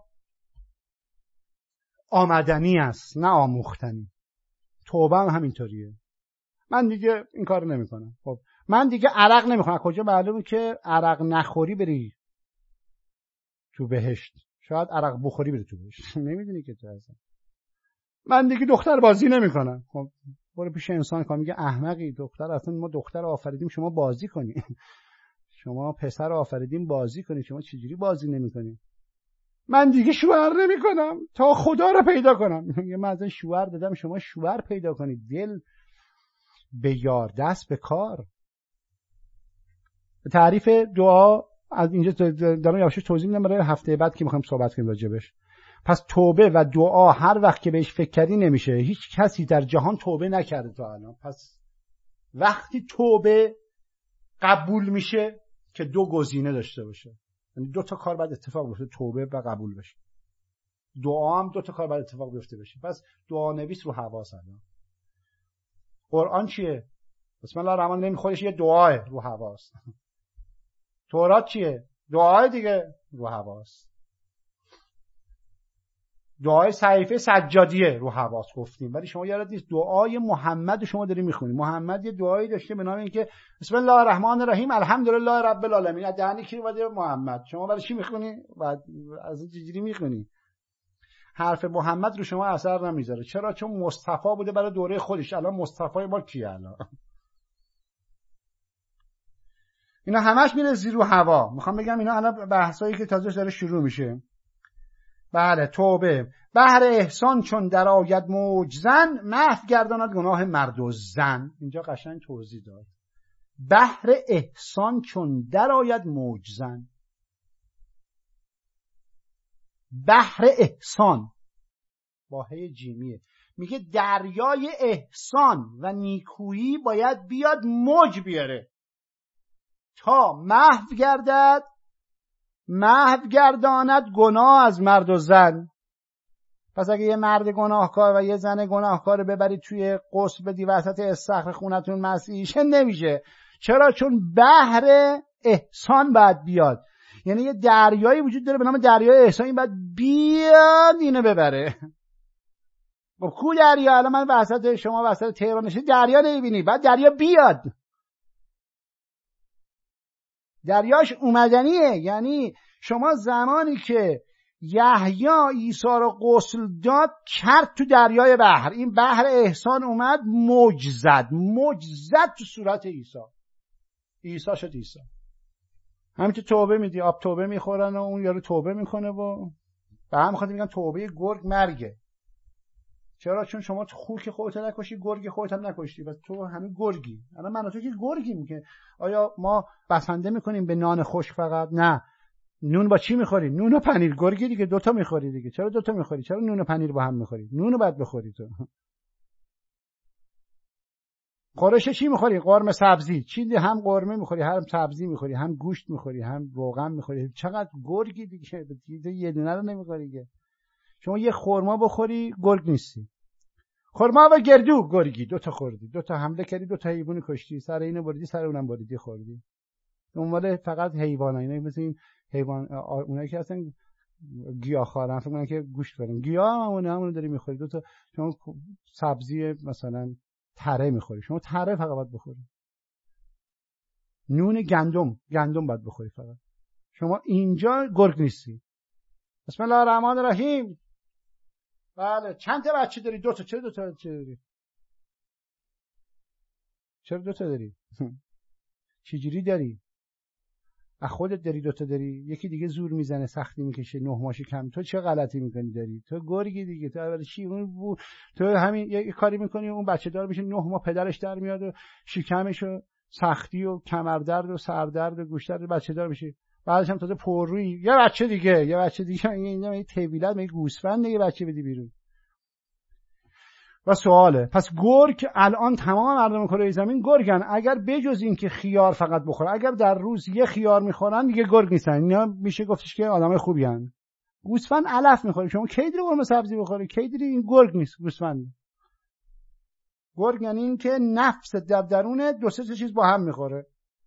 آمدنی است، نه آموختنی. توبه هم همینطوریه. من دیگه این کارو نمیکنم. خب من دیگه عرق نمیخورم. کجا معلومه که عرق نخوری بری تو بهشت؟ شاید عرق بخوری بری تو بهشت. نمیدونی که تو اصلا. من دیگه دختر بازی نمیکنم. خب برو پیش انسان که میگه احمقی، دختر اصلا ما دختر آفریدیم شما بازی کنی. شما پسر آفریدیم بازی کنی، شما چجوری بازی نمیکنی؟ من دیگه شوهر نمیکنم تا خدا رو پیدا کنم. میگه من از شوهر دادم شما شوهر پیدا کنید. دل به یار، دست به کار. تعریف دعا از اینجا دارم یواش توضیح میدم برای هفته بعد که میخوایم صحبت کنیم راجبش. پس توبه و دعا هر وقت که بهش فکر کردی نمیشه. هیچ کسی در جهان توبه نکرده تا الان. پس وقتی توبه قبول میشه که دو گزینه داشته باشه، یعنی دو تا کار بعد اتفاق بیفته، توبه و قبول بشه. دعا هم دو تا کار بعد اتفاق بیفته بشه. پس دعا نویس رو حواس الان. قرآن چیه؟ بسم الله الرحمن الرحیم خودش یه دعاه رو حواس. تورات چیه؟ دعای دیگه رو حواس. دعای صحیفه سجادیه رو حواس گفتیم، ولی شما یادت نیست دعای محمد شما داری میخونی. محمد یه دعایی داشته به نام اینکه بسم الله الرحمن الرحیم الحمدلله رب العالمین. از دهنی کی اومده؟ محمد. شما برای چی میخونی؟ بعد از چجوری میخونی؟ حرف محمد رو شما اثر نمیذاره. چرا؟ چون مصطفی بوده برای دوره خودش. الان مصطفی ما کیه الان؟ اینا همش میره زیر و هوا. میخوام بگم اینا الان بحثایی که تازه داره شروع میشه. بله توبه. بحر احسان چون در آید موج زن، محو گرداند گناه مرد و زن. اینجا قشنگ توضیح داد. بحر احسان چون در آید موج زن، بحر احسان با هی جیمیه، میگه دریای احسان و نیکویی باید بیاد موج بیاره تا محو گردد، محو گرداند گناه از مرد و زن. پس اگه یه مرد گناهکار و یه زن گناهکار ببرید توی غسل بدی وسط استخر خونتون مسیحیشه نمیشه. چرا؟ چون بحر احسان باید بیاد. یعنی یه دریایی وجود داره به نام دریای احسان، این باید بیاد اینو ببره. خب کو دریا؟ الان من وسط شما وسط تهران نشید دریا نمیبینی، بعد دریا بیاد. دریاش اومدنیه. یعنی شما زمانی که یحیی عیسی رو غسل داد کرد تو دریای بحر، این بحر احسان اومد موج زد، موج زد تو صورت عیسی، عیسی شد عیسی. همین که توبه میدی آب توبه میخورن و اون یارو توبه میکنه و به هم خاطر میگن توبه گرگ مرگه. چرا؟ چون شما خوک خودت نکشی، گرگ خودت هم نکشتی و تو همین گرگی. الان من و تو که گرگیم که آیا ما بسنده میکنیم به نان خشک فقط؟ نه. نون با چی میخوری؟ نون و پنیر. گرگی دیگه دوتا میخوری دیگه. چرا دوتا میخوری؟ چرا نون و پنیر با هم میخوری؟ نونو باید بخوری تو. خورش چی میخوری؟ قرمه سبزی. چی؟ هم قرمه میخوری، هم سبزی میخوری، هم گوشت میخوری، هم روغن میخوری. چقدر گرگی دیگه، یه دونه رو نمیخوری دیگه. شما یه خرما بخوری گرگ نیستی. خرما و گردو گرگی، دوتا خوردی، دوتا حمله کردی، دوتا حیوان کشتی، سر اینو بریدی سر اونم بریدی خوردی. دنبال فقط حیوانه. اینا مثل این حیوان اونایی که هستن گیاهخوارن، فکر می‌کنن که گوشت خورن. گیاه همون همون داری میخوری. دوتا شما سبزی مثلا تره میخوری، شما تره فقط باید بخوری. نون گندم، گندم باید بخوری فقط. شما اینجا گرگ نیستی. بسم الله الرحمن الرحیم. بله. چند تا بچه داری؟ دو تا. چرا دو تا بچه داری؟ چرا دو تا داری؟ چجوری داری؟ از خودت داری دو تا داری؟ یکی دیگه زور میزنه سختی میکشه نه ماشه کم. تو چه غلطی میکنی داری؟ تو گرگی دیگه. تو اول چی اون تو همین یه کاری میکنی اون بچه دار میشه نه ماه پدرش در میاد و شکمشو سختی و کمردرد و سردرد و گوشترد بچه دار میشه. بعدش هم تازه پررویی یه بچه دیگه، یه بچه دیگه. اینا این طویلت می گوسفند دیگه بچه بدی بیرون. و سواله پس گرگ الان تمام مردم کره زمین گرگن، اگر بجز این که خیار فقط بخورن، اگر در روز یه خیار میخورن دیگه گرگ نیستن. اینا میشه گفتش که آدمای خوبی ان. گوسفند علف میخوره، شما کی دیدی قرمه سبزی بخوره؟ کی دیدی؟ این گرگ نیست، گوسفند. گرگ یعنی این که نفس در درون دو سه چیز با هم میخوره.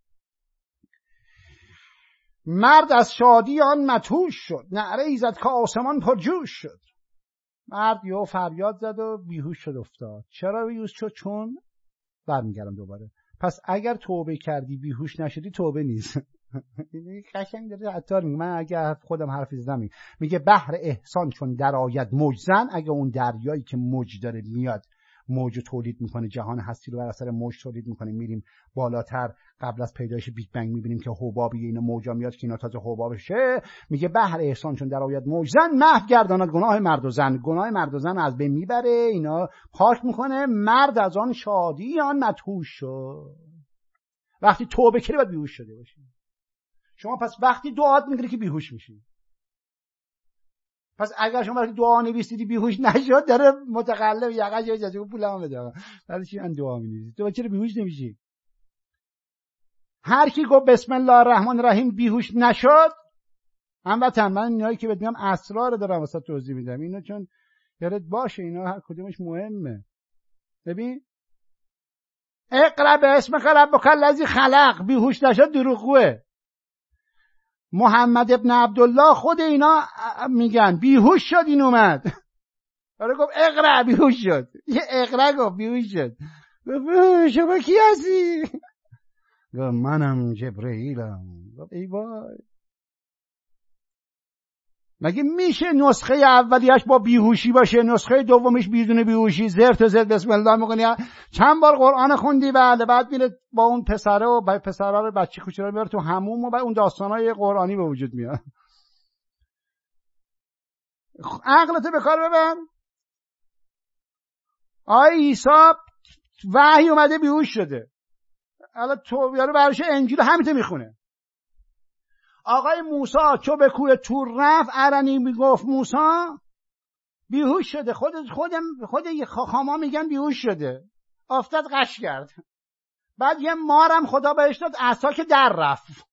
مرد از شادی آن مدهوش شد، نعره ای زد که آسمان پر جوش شد. مرد یهو فریاد زد و بیهوش شد افتاد. چرا بیهوش شد؟ چون برمیگردم دوباره. پس اگر توبه کردی بیهوش نشدی توبه نیست. این قشنگ داره عطار میگه. من اگه خودم حرفی زدم میگه بحر احسان چون در آید موج زن، اگه اون دریایی که موج داره میاد موج تولید میکنه، جهان هستی رو بر اثر موج تولید میکنه، میریم بالاتر قبل از پیدایش بیگ بنگ میبینیم که حبابی اینا موجا میاد که اینا تازه حبابشه. میگه بحر احسان چون در آید موج زن، محو گرداند گناه مرد و زن. گناه مرد و زن از بین میبره، اینا پاک میکنه. مرد از آن شادی آن مدهوش شد. وقتی توبه کردی باید بیهوش شده باشی. شما پس وقتی دعات میگیری که بیهوش میشی. پس اگر شما وقتی دعا نویسیدی بیهوش نشد، داره متقلب یقه جای جزو پولمو بده. ولی چی ان دعا می‌نویسی؟ تو چرا بیهوش نمیشی؟ هر کی گفت بسم الله الرحمن الرحیم بیهوش نشد، هموطن من اینایی که بهت میگم اسرار دارم واسه توضیح میدم. اینو چون یادت باشه اینا هر کدومش مهمه. ببین اقرا باسم ربک الذی خلق، بیهوش نشد دروغه. محمد ابن عبدالله خود اینا میگن بیهوش شد این اومد. آره گفت اقرا بیهوش شد. یه اقرا گفت بیهوش شد. شما کی هستی؟ گفت منم جبرئیلم. گفت ای وای، مگه میشه نسخه اولیش با بیهوشی باشه، نسخه دومش بدون بیهوشی؟ زرت و زرت بسم الله میگنی. چند بار قرآن خوندی؟ بله. بعد میره با اون پسره و با پسرا رو بچه کوچولو میاره تو حموم و بعد اون داستانای قرآنی به وجود میاد. عقلتو به کار ببر. آقای عیسی وحی اومده بیهوش شده، الان تو یارو براش انجیل همینطور میخونه. آقای موسی چو به کوه تور رفت، ارنی میگفت موسی بیهوش شده. خود خودم خود خاما میگن بیهوش شده، افتاد قش کرد. بعد یه مارم خدا بهش داد، عصا که در رفت.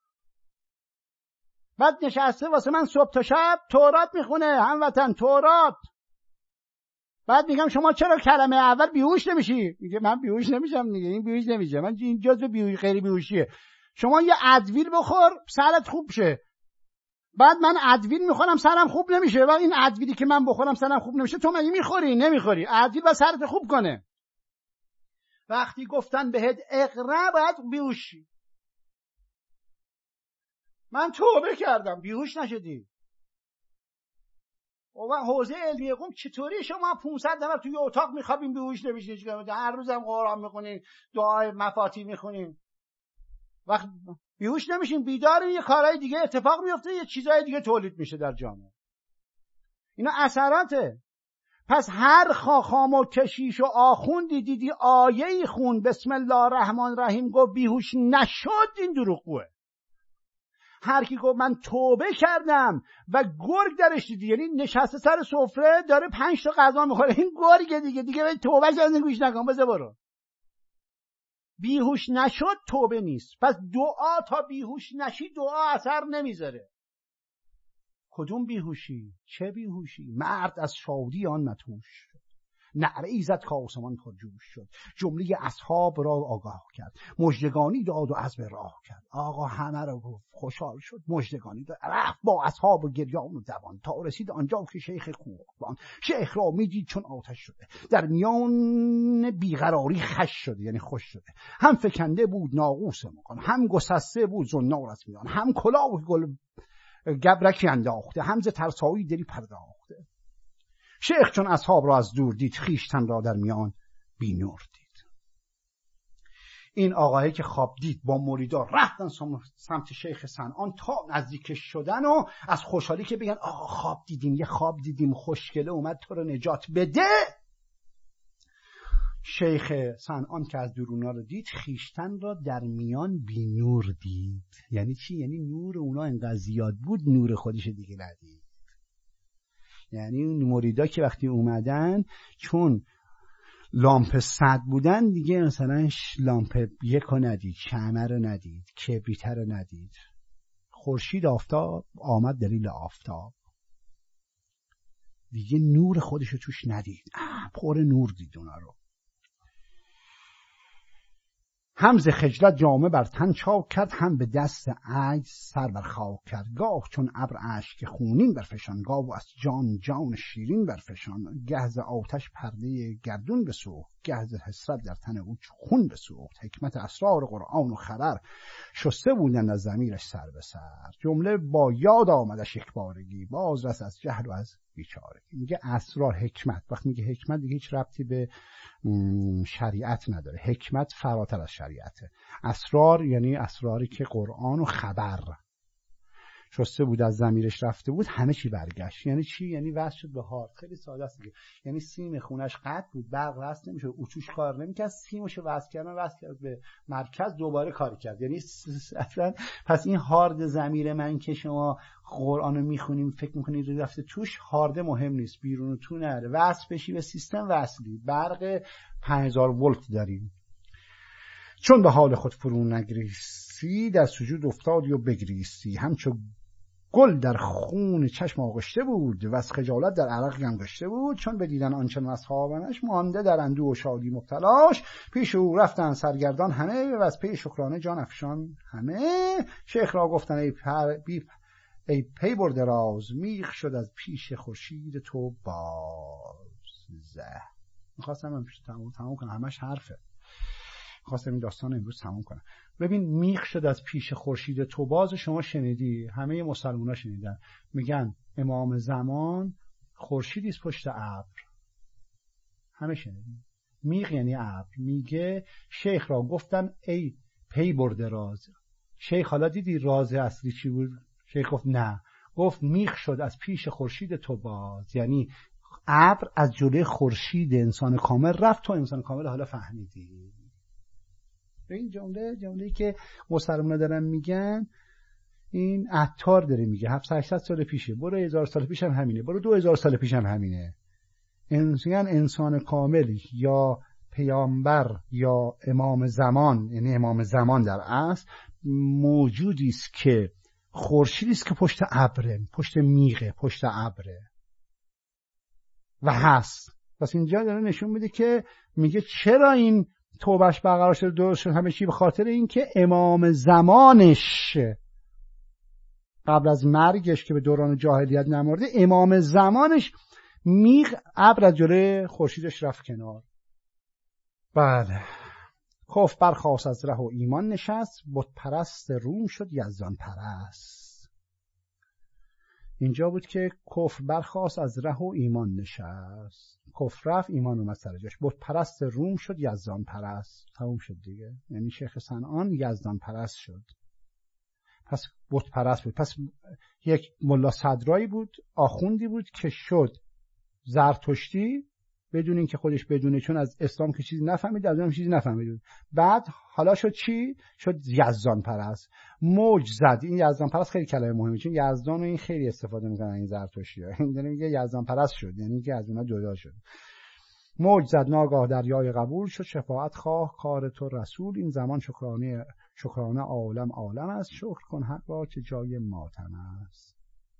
بعد نشسته واسه من صبح تا شب تورات میخونه، هموطن تورات. بعد میگم شما چرا کلمه اول بیهوش نمیشی؟ میگه من بیهوش نمیشم دیگه، این بیهوش نمیشه، من این جزء بیهوش غیر بیهوشیه. شما یه ادویل بخور سرت خوب شه. بعد من ادویل میخورم سرم خوب نمیشه، و این ادویلی که من بخورم سرم خوب نمیشه، تو مگه میخوری؟ نمیخوری. ادویل با سرت خوب کنه. وقتی گفتن بهت اقرا باید بیهوش شی. من توبه کردم، بیهوش نشدی. و حوزه علمی قم چطوری شما پانصد نفر توی اتاق میخوابیم بیهوش نمیشین؟ هر روزم قرآن میخونین، دعای مفاتیح میخونین، وقت بیهوش نمیشین، بیدارین، یه کارهای دیگه اتفاق میفته، یه چیزهای دیگه تولید میشه در جامعه. اینا اثراته. پس هر خاخام و کشیش و آخوندی دیدی آیه‌ای خون بسم الله الرحمن الرحیم گفت بیهوش نشد، این دروغگوه. هر کی گفت من توبه کردم و گرگ درش دیدی، یعنی نشسته سر سفره داره پنج تا غذا میخوره، این گرگ دیگه دیگه توبه کردن گوش نکن، بذار برو. بیهوش نشد توبه نیست. پس دعا تا بیهوش نشی دعا اثر نمیذاره. کدوم بیهوشی؟ چه بیهوشی؟ مرد از شادی آن متوش شد، نعره ای زد که آسمان پر جوش شد، جمله اصحاب را آگاه کرد، مژدگانی داد و عزم راه کرد. آقا همه را گفت خوشحال شد، مژدگانی داد، رفت با اصحاب و گریان و زبان تا رسید آنجا که شیخ کوهبان. شیخ را میدید چون آتش شده، در میان بیقراری خش شده، یعنی خوش شده. هم فکنده بود ناقوس مغان، هم گسسته بود زنار از میان، هم کلاه گل گبرکی انداخته، هم ز ترسایی دلی پرداخته. شیخ چون اصحاب را از دور دید، خیشتن را در میان بی نور دید. این آقایی که خواب دید با مریدا رفتن سمت شیخ صنعان تا نزدیکش شدن و از خوشحالی که بگن آقا خواب دیدیم، یه خواب دیدیم خوشگله اومد تو رو نجات بده. شیخ صنعان که از دور اونا رو دید، خیشتن را در میان بی نور دید. یعنی چی؟ یعنی نور اونا انقدر زیاد بود نور خودش دیگه ندید. یعنی اون مریدا که وقتی اومدن چون لامپ صد بودن دیگه مثلا لامپ یک رو ندید، شمع رو ندید، کبریت رو ندید. خورشید آفتاب آمد دلیل آفتاب، دیگه نور خودش رو توش ندید، پر نور دید اونا رو. هم ز خجلت جامه بر تن چاک کرد، هم به دست عجز سر بر خاک کرد. گاه چون ابر اشک خونین برفشان، گاه از جان جان شیرین برفشان. گه ز آتش پرده گردون بسوخت، گه ز حسرت در تن او خون بسوخت. حکمت اسرار قرآن و خبر شسته بودند از ضمیرش سر به سر. جمله با یاد آمدش یک بارگی، باز رست از جهل و از بیچارگی. میگه اسرار حکمت. وقتی میگه حکمت دیگه هیچ ربطی به شریعت نداره، حکمت فراتر از شریعته. اسرار یعنی اسراری که قرآن و خبر شسته بود از ضمیرش رفته بود، همه چی برگشت. یعنی چی؟ یعنی وصل شد به هارد. خیلی ساده است دیگه. یعنی سیم خونش قطع بود، برق وصل نمیشه، اوچوش کار نمیکرد، سیمشو وصل کردن، وصل کرد به مرکز، دوباره کار کرد. یعنی اصلا پس این هارد ضمیر من که شما قرآنو میخونیم فکر میکنید رفته توش، هارد مهم نیست، بیرون تو نره، وصل بشی به سیستم وصلی. برق پنج هزار ولت داریم. چون به حال خود فرو نگریستی، در سجود افتادی و بگریستی. همچو گل در خون چشم آغشته بود، و از خجالت در عرق گمگشته بود. چون بدیدن آنچنان اصحابش، مانده در اندوه و شادی مبتلاش. پیش او رفتن سرگردان همه، و از پی شکرانه جان افشان همه. شیخ را گفتن ای پر بی ای پی برده راز، میخ شد از پیش خورشید تو باز. میخواستم من پیش تمام تمام کنم، همش حرفه. خواستم این داستان امروز تموم کنم. ببین میخ شد از پیش خورشید تو باز، شما شنیدی، همه مسلمان‌ها شنیدن. میگن امام زمان خورشیدی است پشت ابر، همه شنیدین. میخ یعنی ابر. میگه شیخ را گفتن ای پی برده راز. شیخ حالا دیدی راز اصلی چی بود؟ شیخ گفت نه. گفت میخ شد از پیش خورشید تو باز، یعنی ابر از جلوی خورشید انسان کامل رفت، تو انسان کامل حالا فهمیدی. این جمله جمله‌ای که مسلمان‌ها دارن میگن، این عطار داره میگه هفتصد هشتصد سال پیشه، برو هزار سال پیش هم همینه، برو دو هزار سال پیش هم همینه. انسان انسان کامل یا پیامبر یا امام زمان، یعنی امام زمان در اصل موجودی است که خورشیدی است که پشت ابره، پشت میغه، پشت ابره و هست. پس اینجا داره نشون میده که میگه چرا این توبهش برقرار شده، درست شد همه چی، به خاطر اینکه امام زمانش قبل از مرگش که به دوران جاهلیت نمرده، امام زمانش میغ ابر از جلوی خورشیدش رفت کنار. بله. کفر برخاست از ره و ایمان نشست، بت پرست روم شد یزدان پرست. اینجا بود که کفر برخاست از ره و ایمان نشست، کفر رفت ایمان اومد سر جاش، بت پرست روم شد یزدان پرست. تموم شد دیگه، یعنی شیخ صنعان یزدان پرست شد، پس بت پرست بود. پس یک ملا صدرایی بود، آخوندی بود که شد زرتشتی بدون اینکه خودش بدونه، چون از اسلام که چیزی نفهمید، از اونم چیزی نفهمید. بعد حالا شد چی؟ شد یزدان پرست، موج زد. این یزدان پرست خیلی کلمه مهمه، چون یزدان رو این خیلی استفاده میکنن این زرتشتی‌ها. این داره میگه یزدان پرست شد، یعنی که از اونها جدا شد. موج زد ناگاه دریای قبول شد، شفاعت خواه کار تو رسول. این زمان شکرانه شکرانه عالم عالم است، شکر کن حق را که جای ماتم است.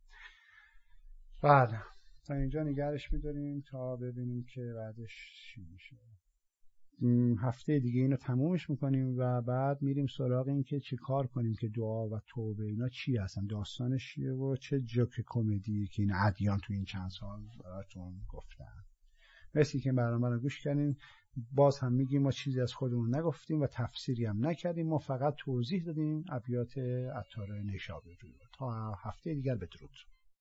بله، تا اینجا نگرش می‌داریم تا ببینیم که بعدش چی میشه. هفته دیگه اینو تمومش میکنیم و بعد میریم سراغ این که چی کار کنیم که دعا و توبه اینا چی هستن، داستانش چیه و چه جوک کمدی که این ادیان تو این چند سال براتون گفتن. مرسی که برنامه رو گوش کردین. باز هم میگیم ما چیزی از خودمون نگفتیم و تفسیری هم نکردیم، ما فقط توضیح دادیم ابیات عطار نیشابوری رو. تا هفته دیگر بدرود.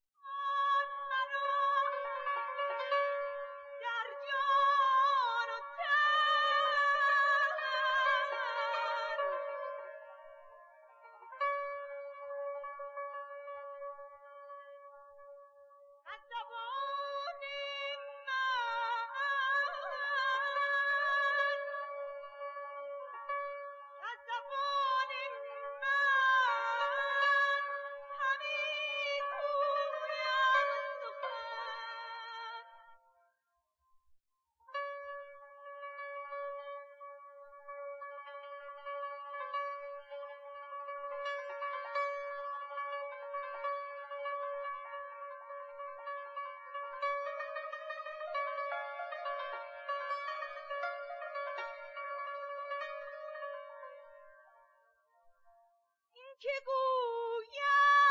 که گوید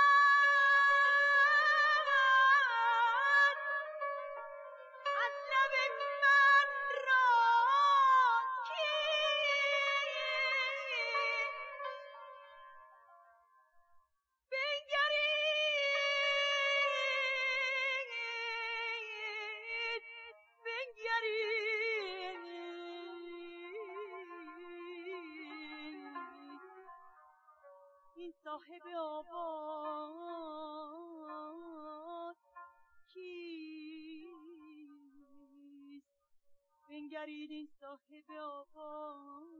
از لب من راز کیست، بنگرید بنگرید این صاحب آواز کیست، بنگرید این صاحب آواز